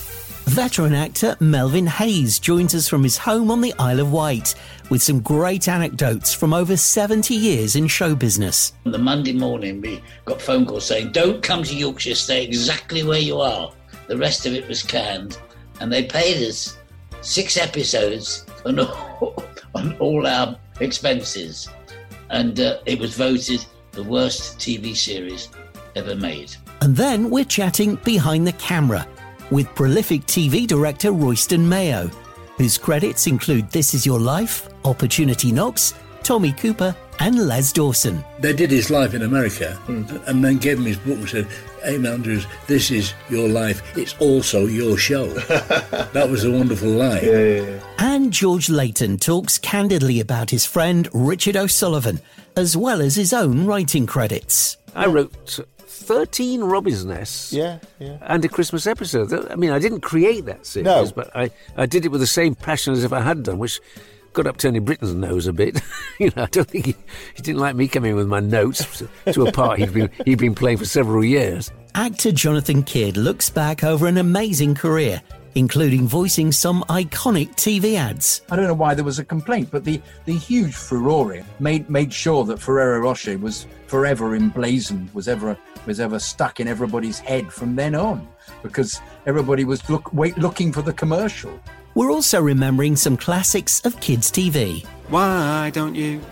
Veteran actor Melvin Hayes joins us from his home on the Isle of Wight with some great anecdotes from over 70 years in show business. On the Monday morning, we got phone calls saying, don't come to Yorkshire, stay exactly where you are. The rest of it was canned. And they paid us 6 episodes on all our expenses. And it was voted the worst TV series ever made. And then we're chatting behind the camera with prolific TV director Royston Mayo, whose credits include This Is Your Life, Opportunity Knocks, Tommy Cooper and Les Dawson. They did his life in America and then gave him his book and said, hey, Andrews, this is your life. It's also your show. That was a wonderful line. Yeah. And George Layton talks candidly about his friend Richard O'Sullivan, as well as his own writing credits. I wrote 13 Robin's Nests and a Christmas episode. I mean, I didn't create that series, but I did it with the same passion as if I had done, which got up Tony Britton's nose a bit. I don't think he didn't like me coming in with my notes to a part he'd been playing for several years. Actor Jonathan Kidd looks back over an amazing career, including voicing some iconic TV ads. I don't know why there was a complaint, but the huge furore made sure that Ferrero Rocher was forever emblazoned, was ever stuck in everybody's head from then on, because everybody was looking for the commercial. We're also remembering some classics of kids' TV. Why don't you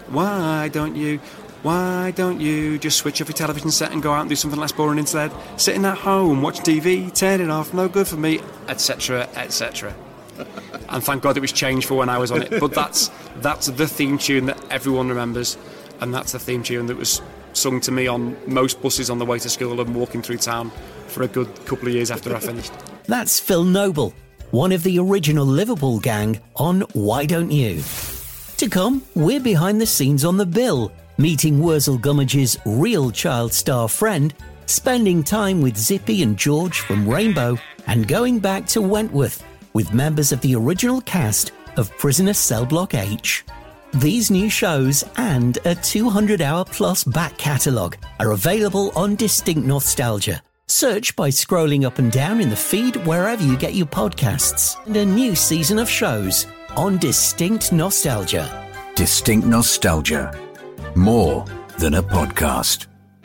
just switch off your television set and go out and do something less boring instead? Sitting at home, watch TV, turn it off, no good for me, etc., etc. And thank God it was changed for when I was on it. But that's the theme tune that everyone remembers, and that's the theme tune that was sung to me on most buses on the way to school and walking through town for a good couple of years after I finished. That's Phil Noble, one of the original Liverpool gang on Why Don't You? To come, we're behind the scenes on The Bill, meeting Wurzel Gummidge's real child star friend, spending time with Zippy and George from Rainbow, and going back to Wentworth with members of the original cast of Prisoner Cell Block H. These new shows and a 200-hour-plus back catalogue are available on Distinct Nostalgia. Search by scrolling up and down in the feed wherever you get your podcasts. And a new season of shows on Distinct Nostalgia. Distinct Nostalgia. More than a podcast.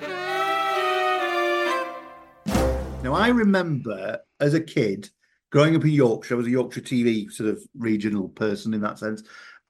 Now, I remember as a kid growing up in Yorkshire, I was a Yorkshire TV sort of regional person in that sense.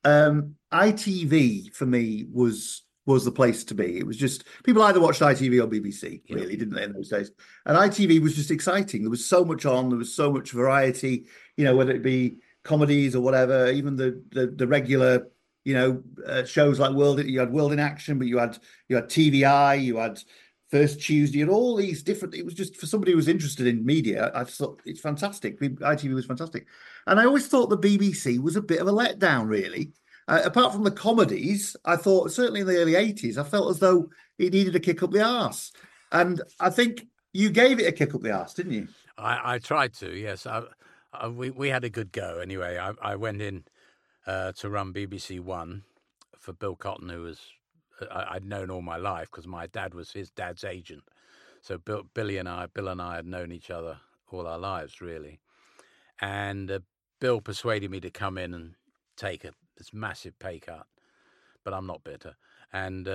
ITV for me was the place to be. It was just, people either watched ITV or BBC, really, didn't they, in those days? And ITV was just exciting. There was so much on, there was so much variety, whether it be comedies or whatever, even the regular, shows like you had World in Action, but you had TVI, you had First Tuesday, and all these different, it was just, for somebody who was interested in media, I thought it's fantastic. ITV was fantastic. And I always thought the BBC was a bit of a letdown, really. Apart from the comedies, I thought, certainly in the early 80s, I felt as though it needed a kick up the arse. And I think you gave it a kick up the arse, didn't you? I tried to, yes. We had a good go anyway. I went in to run BBC One for Bill Cotton, who was I'd known all my life because my dad was his dad's agent. So Bill and I had known each other all our lives, really. And Bill persuaded me to come in and take this massive pay cut, but I'm not bitter. And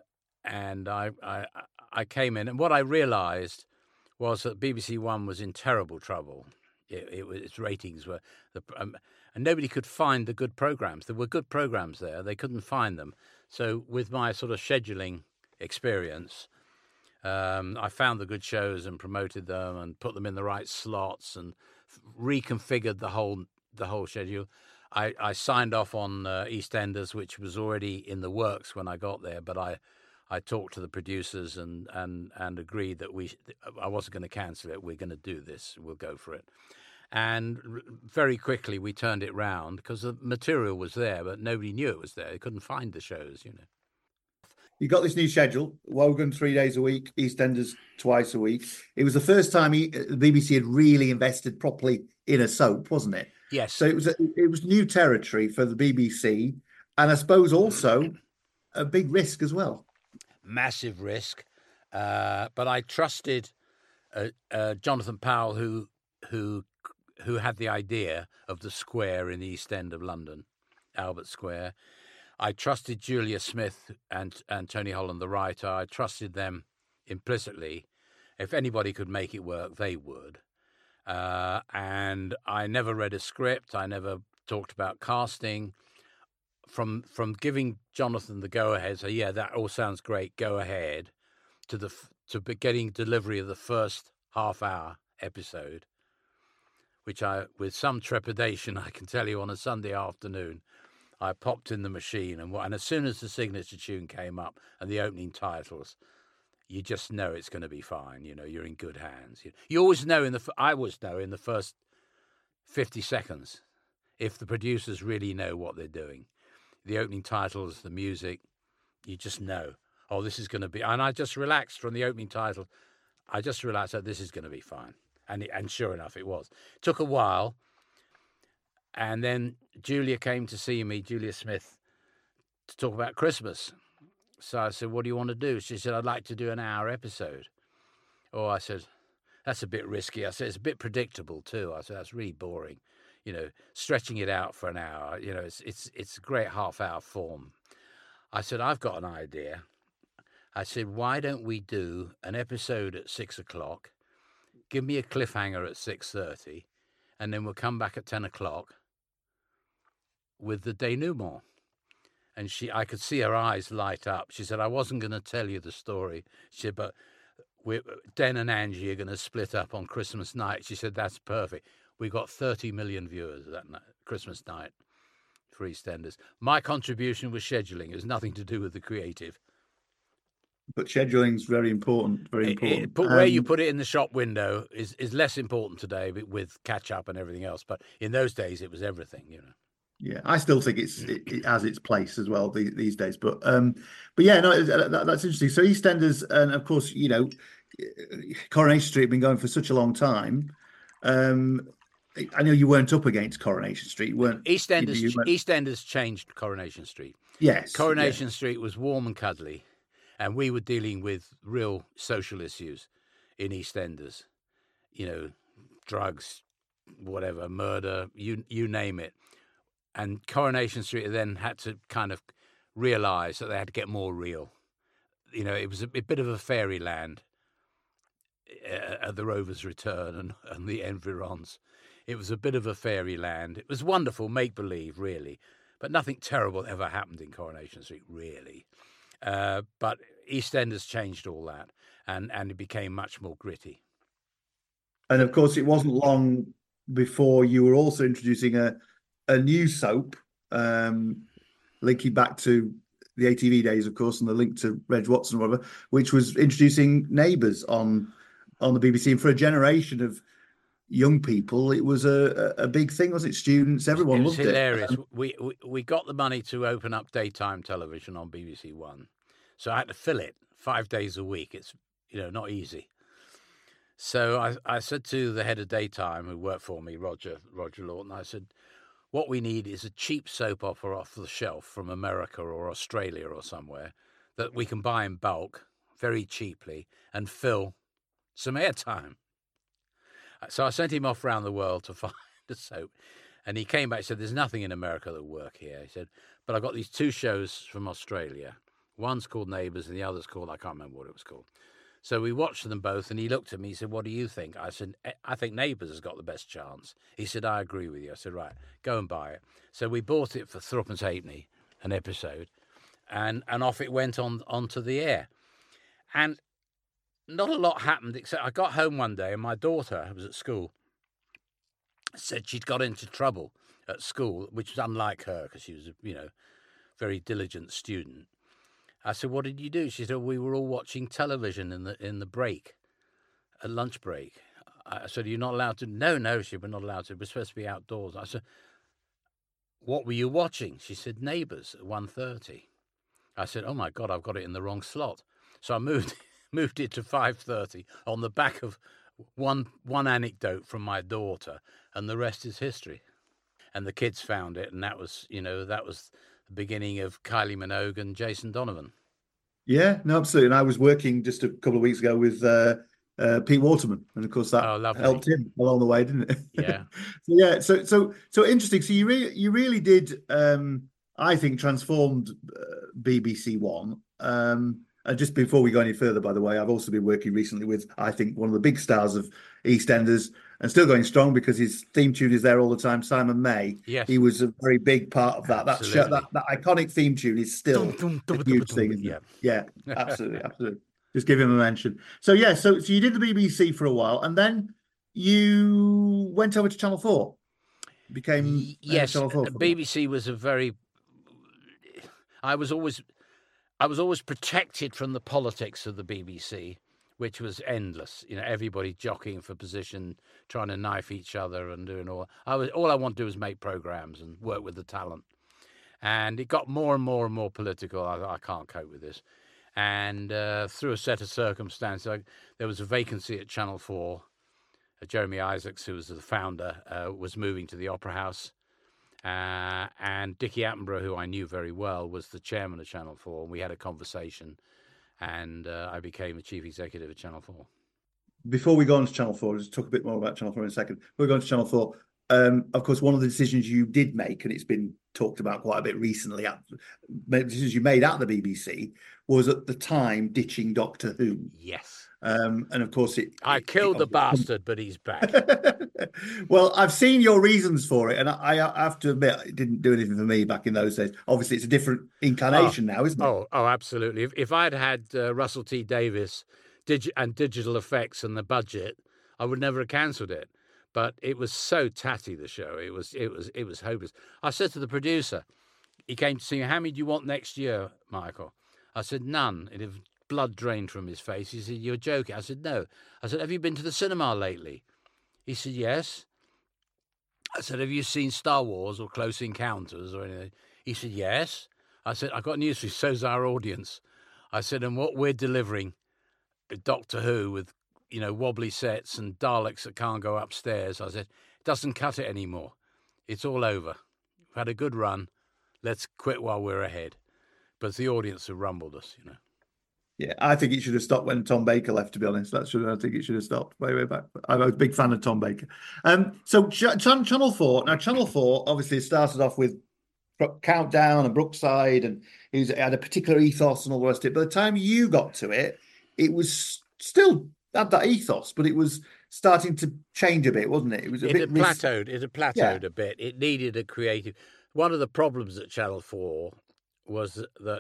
I came in, and what I realised was that BBC One was in terrible trouble. Its ratings were, and nobody could find the good programmes. There were good programmes there, they couldn't find them. So with my sort of scheduling experience, I found the good shows and promoted them and put them in the right slots and reconfigured the whole schedule. I signed off on EastEnders, which was already in the works when I got there, but I talked to the producers and agreed that I wasn't going to cancel it. We're going to do this. We'll go for it. And very quickly we turned it round because the material was there, but nobody knew it was there. They couldn't find the shows, You got this new schedule, Wogan 3 days a week, EastEnders twice a week. It was the first time the BBC had really invested properly in a soap, wasn't it? Yes. So it was new territory for the BBC, and I suppose also a big risk as well. Massive risk, but I trusted Jonathan Powell, who who had the idea of the square in the East End of London, Albert Square. I trusted Julia Smith and Tony Holland, the writer. I trusted them implicitly. If anybody could make it work, they would. And I never read a script. I never talked about casting. From giving Jonathan the go-ahead, so yeah, that all sounds great, go ahead, to getting delivery of the first half-hour episode, which I, with some trepidation, I can tell you, on a Sunday afternoon, I popped in the machine, and as soon as the signature tune came up and the opening titles, you just know it's going to be fine. You know, you're in good hands. You always know I always know in the first 50 seconds if the producers really know what they're doing. The opening titles, the music, you just know, oh, this is going to be... And I just relaxed from the opening title. I just realized that this is going to be fine. And sure enough, it was. It took a while. And then Julia came to see me, Julia Smith, to talk about Christmas. So I said, what do you want to do? She said, I'd like to do an hour episode. Oh, I said, that's a bit risky. I said, it's a bit predictable too. I said, that's really boring. You know, stretching it out for an hour, you know, it's a great half-hour form. I said, I've got an idea. I said, why don't we do an episode at 6 o'clock, give me a cliffhanger at 6:30, and then we'll come back at 10 o'clock with the denouement. And I could see her eyes light up. She said, I wasn't going to tell you the story. She said, but Den and Angie are going to split up on Christmas night. She said, that's perfect. We got 30 million viewers that night, Christmas night for EastEnders. My contribution was scheduling. It was nothing to do with the creative. But scheduling's very important, very important. But where you put it in the shop window is less important today with catch-up and everything else. But in those days, it was everything, you know. Yeah, I still think it has its place as well these days. But yeah, no, that's interesting. So EastEnders, and of course, you know, Coronation Street had been going for such a long time. I know you weren't up against Coronation Street. You weren't. EastEnders changed Coronation Street. Yes. Coronation Street was warm and cuddly, and we were dealing with real social issues in EastEnders. You know, drugs, whatever, murder, you name it. And Coronation Street then had to kind of realise that they had to get more real. You know, it was a bit of a fairyland at the Rover's Return and the Environs. It was a bit of a fairyland. It was wonderful, make-believe, really. But nothing terrible ever happened in Coronation Street, really. But EastEnders changed all that, and it became much more gritty. And, of course, it wasn't long before you were also introducing a new soap, linking back to the ATV days, of course, and the link to Reg Watson or whatever, which was introducing Neighbours on the BBC. And for a generation of young people, it was a big thing, wasn't it? Students, everyone loved it. Hilarious. We got the money to open up daytime television on BBC One, so I had to fill it 5 days a week. It's, you know, not easy. So I said to the head of daytime, who worked for me, Roger Lawton, I said, what we need is a cheap soap opera off the shelf from America or Australia or somewhere that we can buy in bulk very cheaply and fill some airtime. So I sent him off around the world to find a soap. And he came back and said, there's nothing in America that will work here. He said, but I got these two shows from Australia. One's called Neighbours and the other's called, I can't remember what it was called. So we watched them both, and he looked at me. He said, what do you think? I said, I think Neighbours has got the best chance. He said, I agree with you. I said, right, go and buy it. So we bought it for threepence halfpenny an episode, and off it went onto the air. And not a lot happened, except I got home one day, and my daughter, who was at school, said she'd got into trouble at school, which was unlike her, because she was a very diligent student. I said, what did you do? She said, we were all watching television in the break, at lunch break. I said, you're not allowed to? No, she said, we're not allowed to. We're supposed to be outdoors. I said, what were you watching? She said, Neighbours at 1:30. I said, oh, my God, I've got it in the wrong slot. So I moved it to 5:30 on the back of one anecdote from my daughter, and the rest is history. And the kids found it, and that was the beginning of Kylie Minogue and Jason Donovan. Yeah, no, absolutely. And I was working just a couple of weeks ago with Pete Waterman, and of course that helped him along the way, didn't it? Yeah. So interesting. So you really did, I think, transformed BBC One. And just before we go any further, by the way, I've also been working recently with, I think, one of the big stars of EastEnders, and still going strong because his theme tune is there all the time. Simon May. Yes. He was a very big part of that. Absolutely. That iconic theme tune is still a huge thing, isn't it? Yeah, absolutely, absolutely. Just give him a mention. So you did the BBC for a while, and then you went over to Channel 4. Became Channel 4. BBC was a very. I was always protected from the politics of the BBC, which was endless. Everybody jockeying for position, trying to knife each other, and doing all. All I want to do is make programs and work with the talent. And it got more and more and more political. I can't cope with this. And through a set of circumstances, there was a vacancy at Channel 4. Jeremy Isaacs, who was the founder, was moving to the Opera House. And Dickie Attenborough, who I knew very well, was the chairman of Channel 4. And we had a conversation, and I became the chief executive of Channel 4. Before we go on to Channel 4, just talk a bit more about Channel 4 in a second. We're going to Channel 4. Of course, one of the decisions you did make, and it's been talked about quite a bit recently, decisions you made at the BBC, was at the time ditching Doctor Who. Yes. And of course, I killed the bastard, but he's back. Well, I've seen your reasons for it, and I have to admit, it didn't do anything for me back in those days. Obviously, it's a different incarnation now, isn't it? Oh, absolutely. If I'd had Russell T Davies and digital effects and the budget, I would never have cancelled it. But it was so tatty, the show. It was hopeless. I said to the producer, he came to see me, how many do you want next year, Michael? I said, none. It had blood drained from his face. He said, you're joking. I said, no. I said, have you been to the cinema lately? He said, yes. I said, have you seen Star Wars or Close Encounters or anything? He said, yes. I said, I've got news for you. So's our audience. I said, and what we're delivering, Doctor Who with wobbly sets and Daleks that can't go upstairs. I said, it doesn't cut it anymore. It's all over. We've had a good run. Let's quit while we're ahead. But the audience have rumbled us, Yeah, I think it should have stopped when Tom Baker left, to be honest. I think it should have stopped way back. I'm a big fan of Tom Baker. So Channel 4. Now, Channel 4 obviously started off with Countdown and Brookside, and it had a particular ethos and all the rest of it. By the time you got to it, it was still had that ethos, but it was starting to change a bit, wasn't it? It had plateaued a bit. It needed a creative. One of the problems at Channel 4 was that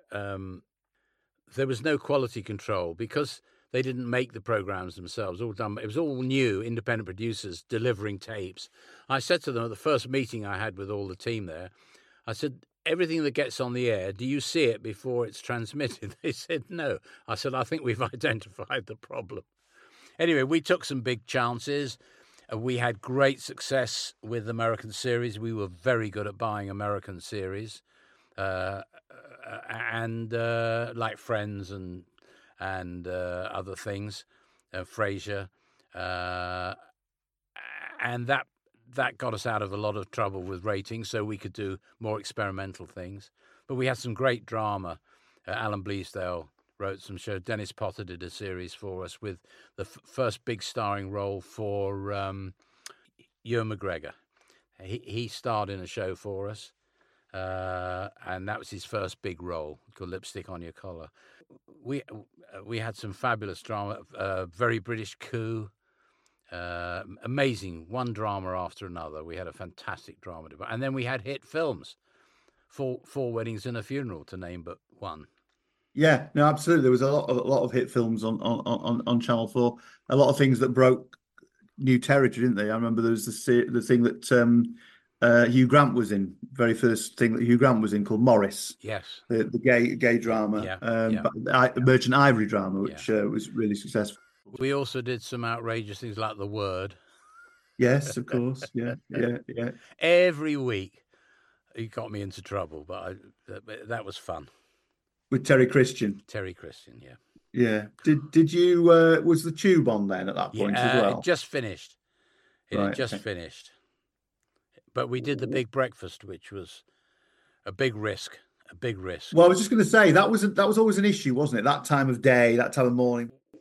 there was no quality control because they didn't make the programs themselves. It was all new, independent producers delivering tapes. I said to them at the first meeting I had with all the team there, I said, everything that gets on the air, do you see it before it's transmitted? They said no. I said, I think we've identified the problem. Anyway, we took some big chances. We had great success with American series. We were very good at buying American series, and like Friends and other things, Frasier, and that got us out of a lot of trouble with ratings, so we could do more experimental things. But we had some great drama. Alan Bleasdale wrote some show. Dennis Potter did a series for us with the first big starring role for Ewan McGregor. He starred in a show for us, and that was his first big role, called Lipstick on Your Collar. We had some fabulous drama, Very British Coup, amazing, one drama after another. We had a fantastic drama department. And then we had hit films, Four Weddings and a Funeral, to name but one. Yeah, no, absolutely. There was a lot of hit films on Channel 4. A lot of things that broke new territory, didn't they? I remember there was the thing that Hugh Grant was in, very first thing that Hugh Grant was in, called Morris. Yes. The gay drama, Merchant Ivory drama, which was really successful. We also did some outrageous things like The Word. Yes, of course. Yeah. Every week, he got me into trouble, but that was fun. With Terry Christian. Yeah. Yeah. Did you? Was the Tube on then at that point as well? It just finished. It had just finished. But we did the Big Breakfast, which was a big risk. Well, I was just going to say that was always an issue, wasn't it? That time of day, that time of morning.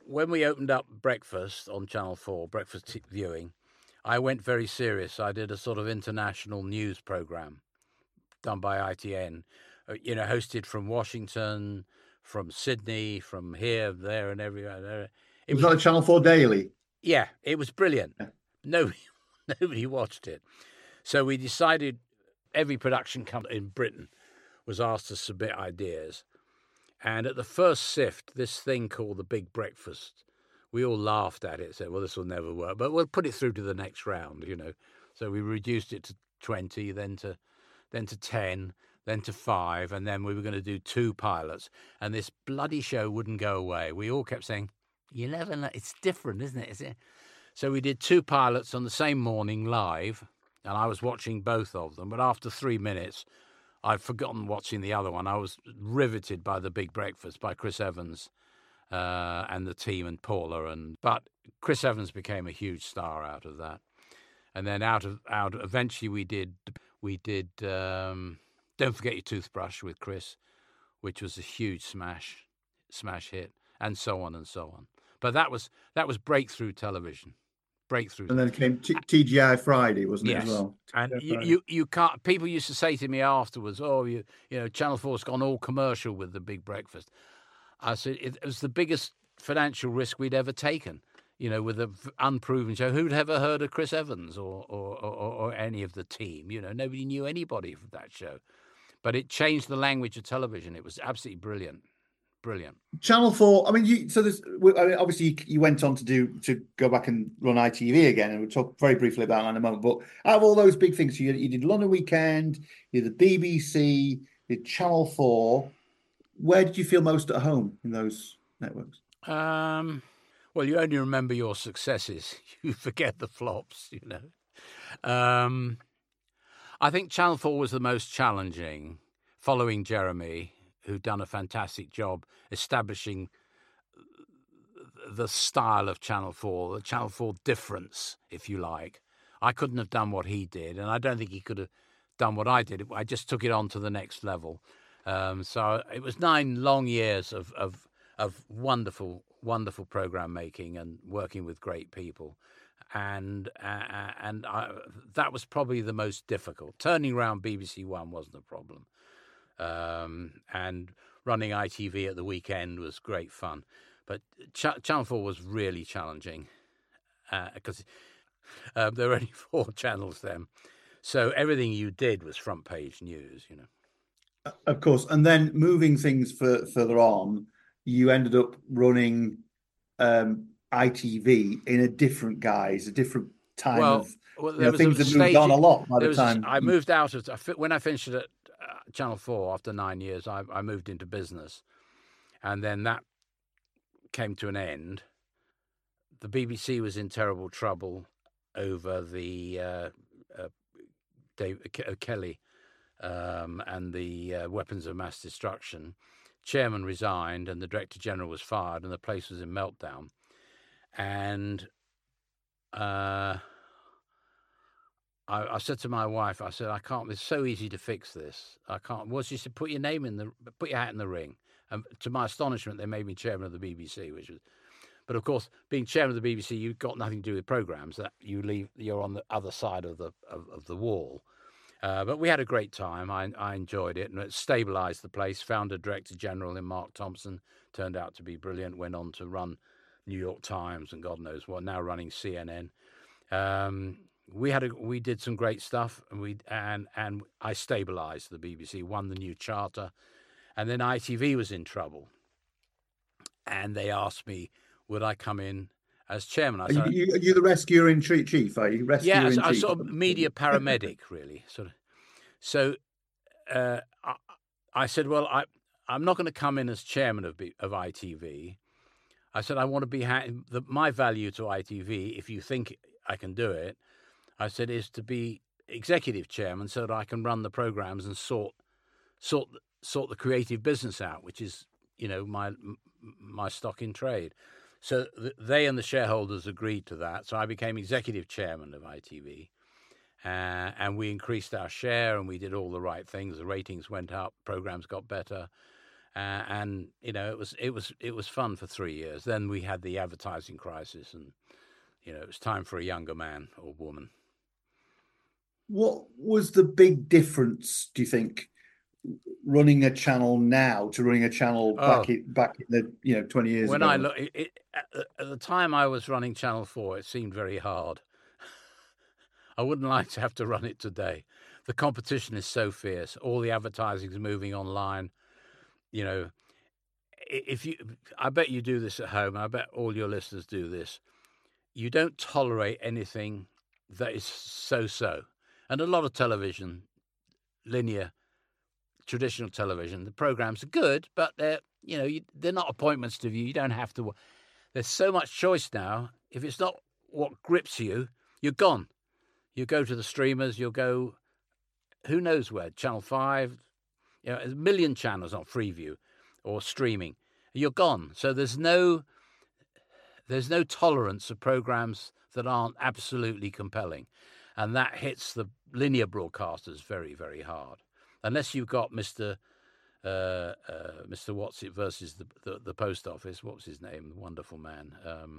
when we opened up breakfast on Channel 4, breakfast viewing, I went very serious. I did a sort of international news program done by ITN, hosted from Washington, from Sydney, from here, there, and everywhere. It was like Channel 4 Daily. Yeah, it was brilliant. Yeah. Nobody watched it. So we decided every production company in Britain was asked to submit ideas. And at the first sift, this thing called The Big Breakfast, we all laughed at it, said, well, this will never work, but we'll put it through to the next round, So we reduced it to 20, then to 10, then to 5, and then we were going to do 2 pilots. And this bloody show wouldn't go away. We all kept saying, you never know, it's different, isn't it? So we did 2 pilots on the same morning live, and I was watching both of them. But after 3 minutes, I'd forgotten watching the other one. I was riveted by The Big Breakfast by Chris Evans and the team and Paula. But Chris Evans became a huge star out of that. And then eventually we did Don't Forget Your Toothbrush with Chris, which was a huge smash hit, and so on and so on. But that was breakthrough television. And then came TGI Friday, wasn't it, as well? And you can't. People used to say to me afterwards, "Oh, Channel 4's gone all commercial with The Big Breakfast." I said it was the biggest financial risk we'd ever taken. With an unproven show. Who'd ever heard of Chris Evans or any of the team? Nobody knew anybody from that show. But it changed the language of television. It was absolutely brilliant. Brilliant. Channel 4. I mean, obviously you went on to go back and run ITV again, and we'll talk very briefly about that in a moment. But out of all those big things, you did London Weekend, you did the BBC, you did Channel 4. Where did you feel most at home in those networks? Well, you only remember your successes. You forget the flops. I think Channel 4 was the most challenging, following Jeremy, who'd done a fantastic job establishing the style of Channel 4, the Channel 4 difference, if you like. I couldn't have done what he did, and I don't think he could have done what I did. I just took it on to the next level. So it was 9 long years of wonderful, wonderful program making and working with great people. And that was probably the most difficult. Turning around BBC One wasn't a problem. And running ITV at the weekend was great fun. But Channel 4 was really challenging because there were only 4 channels then. So everything you did was front page news, Of course. And then moving things further on, you ended up running ITV in a different guise, a different time things had moved on a lot by the time. I moved out when I finished at Channel 4 after 9 years, I moved into business, and then that came to an end. The BBC was in terrible trouble over the David Kelly and the weapons of mass destruction. Chairman resigned, and the Director General was fired, and the place was in meltdown. And I said to my wife, I said, I can't. It's so easy to fix this. I can't. Well, she said, put your hat in the ring. And to my astonishment, they made me chairman of the BBC, but of course, being chairman of the BBC, you've got nothing to do with programs. That you're on the other side of the wall. But we had a great time. I enjoyed it, and it stabilised the place. Found a Director General in Mark Thompson, turned out to be brilliant. Went on to run New York Times and God knows what. Now running CNN. We did some great stuff, and I stabilised the BBC, won the new charter, and then ITV was in trouble, and they asked me, would I come in as chairman? Are you the rescuer in chief? Are you rescuer in chief? Yeah, I sort of media paramedic, really. So I said, well, I'm not going to come in as chairman of ITV. I said, I want to be my value to ITV, if you think I can do it, I said, is to be executive chairman so that I can run the programs and sort the creative business out, which is, my stock in trade. So they and the shareholders agreed to that. So I became executive chairman of ITV, and we increased our share and we did all the right things. The ratings went up, programs got better, and it was fun for 3 years. Then we had the advertising crisis, and it was time for a younger man or woman. What was the big difference, do you think, running a channel now to running a channel back in the 20 years when ago? I look at the time I was running Channel 4, it seemed very hard. I wouldn't like to have to run it today. The competition is so fierce. All the advertising is moving online. I bet you do this at home, and I bet all your listeners do this. You don't tolerate anything that is so-so. And a lot of television, linear, traditional television, the programs are good, but they're not appointments to view. You don't have to. There's so much choice now. If it's not what grips you, you're gone. You go to the streamers. You'll go, who knows where? Channel 5. There's a million channels on Freeview or streaming. You're gone. So there's no tolerance of programs that aren't absolutely compelling, and that hits the linear broadcasters very, very hard. Unless you've got Mr. What's-it versus the post office. What was his name? The wonderful man.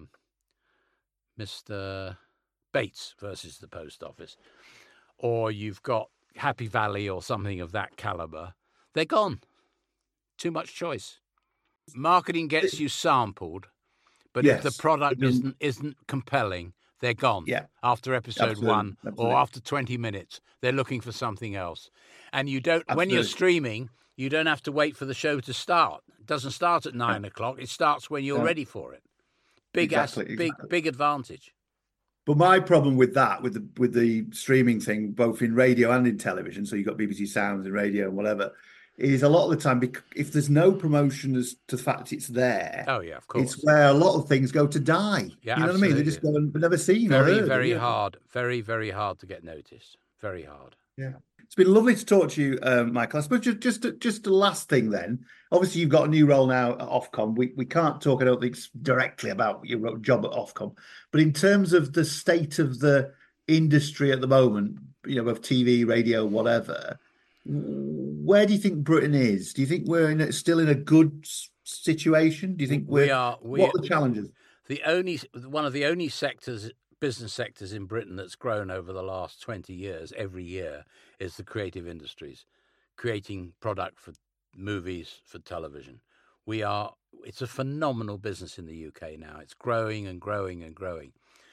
Mr. Bates versus the post office. Or you've got Happy Valley or something of that caliber. They're gone. Too much choice. Marketing gets you sampled, but if the product isn't compelling, they're gone. Yeah. After episode one or after 20 minutes, they're looking for something else. And you don't. When you're streaming, you don't have to wait for the show to start. It doesn't start at 9 o'clock. It starts when you're ready for it. Big advantage. But my problem with that, with the streaming thing, both in radio and in television, so you've got BBC Sounds and radio and whatever, is a lot of the time, if there's no promotion as to the fact it's there, oh yeah, of course, it's where a lot of things go to die. Yeah, you know absolutely. what I mean? They just go and never seen. Very hard. Very, very hard to get noticed. Very hard. Yeah, it's been lovely to talk to you, Michael. I suppose just the last thing then. Obviously, you've got a new role now at Ofcom. We can't talk, I don't think, directly about your job at Ofcom, but in terms of the state of the industry at the moment, of TV, radio, whatever. Where do you think Britain is? Do you think we're still in a good situation? Do you think we are? What are the challenges? One of the only business sectors in Britain that's grown over the last 20 years, every year, is the creative industries, creating product for movies, for television. It's a phenomenal business in the UK now. It's growing and growing and growing.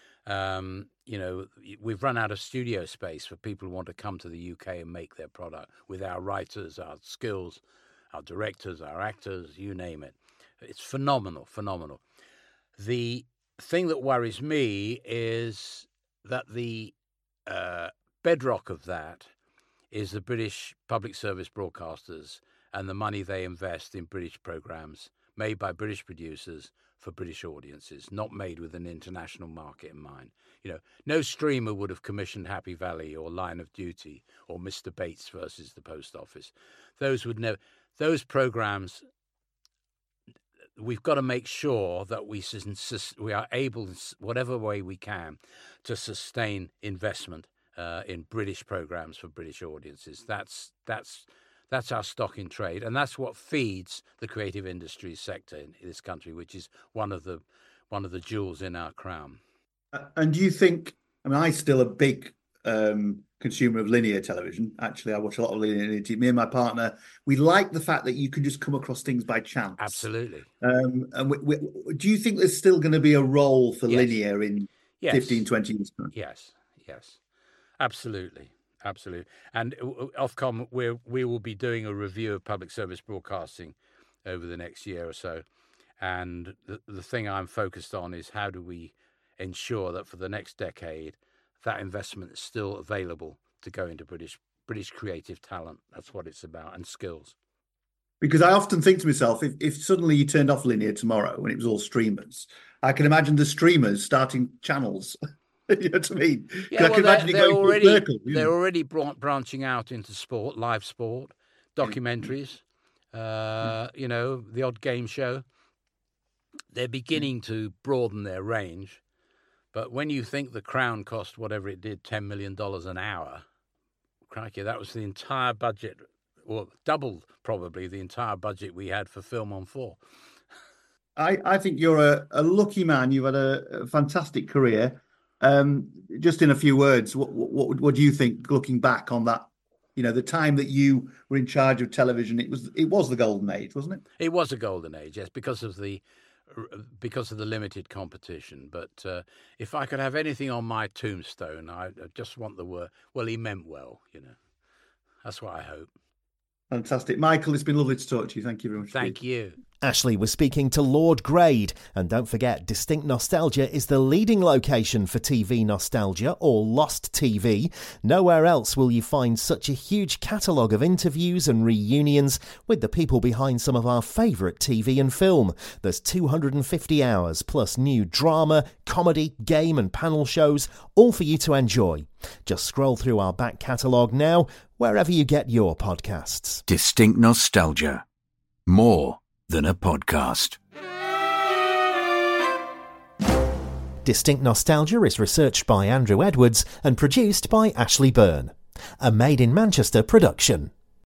We've run out of studio space for people who want to come to the UK and make their product with our writers, our skills, our directors, our actors, you name it. It's phenomenal. The thing that worries me is that the bedrock of that is the British public service broadcasters and the money they invest in British programs made by British producers for British audiences, not made with an international market in mind. No streamer would have commissioned Happy Valley or Line of Duty or Mr. Bates versus the Post Office. Those programs, we've got to make sure that we are able, whatever way we can, to sustain investment in British programs for British audiences. That's our stock in trade, and that's what feeds the creative industries sector in this country, which is one of the jewels in our crown. And do you think? I mean, I'm still a big consumer of linear television. Actually, I watch a lot of linear TV. Me and my partner, we like the fact that you can just come across things by chance. Absolutely. And do you think there's still going to be a role for linear in 15, 20 years' time? Yes, absolutely. And Ofcom, we will be doing a review of public service broadcasting over the next year or so. And the thing I'm focused on is how do we ensure that for the next decade, that investment is still available to go into British creative talent. That's what it's about, and skills. Because I often think to myself, if suddenly you turned off linear tomorrow and it was all streamers, I can imagine the streamers starting channels. You know what I mean? Yeah, they're already branching out into sport, live sport, documentaries, the odd game show. They're beginning to broaden their range. But when you think the Crown cost whatever it did, $10 million an hour, crikey, that was the entire budget double probably the entire budget we had for Film on 4. I think you're a lucky man. You've had a fantastic career. Just in a few words, what do you think, looking back on that? You know, the time that you were in charge of television, it was the golden age, wasn't it? It was a golden age, yes, because of the limited competition. But if I could have anything on my tombstone, I just want the word, well, he meant well, you know. That's what I hope. Fantastic. Michael, it's been lovely to talk to you. Thank you very much. Thank you. Ashley was speaking to Lord Grade. And don't forget, Distinct Nostalgia is the leading location for TV nostalgia or lost TV. Nowhere else will you find such a huge catalogue of interviews and reunions with the people behind some of our favourite TV and film. There's 250 hours plus new drama, comedy, game and panel shows, all for you to enjoy. Just scroll through our back catalogue now, wherever you get your podcasts. Distinct Nostalgia. More than a podcast. Distinct Nostalgia is researched by Andrew Edwards and produced by Ashley Byrne. A Made in Manchester production.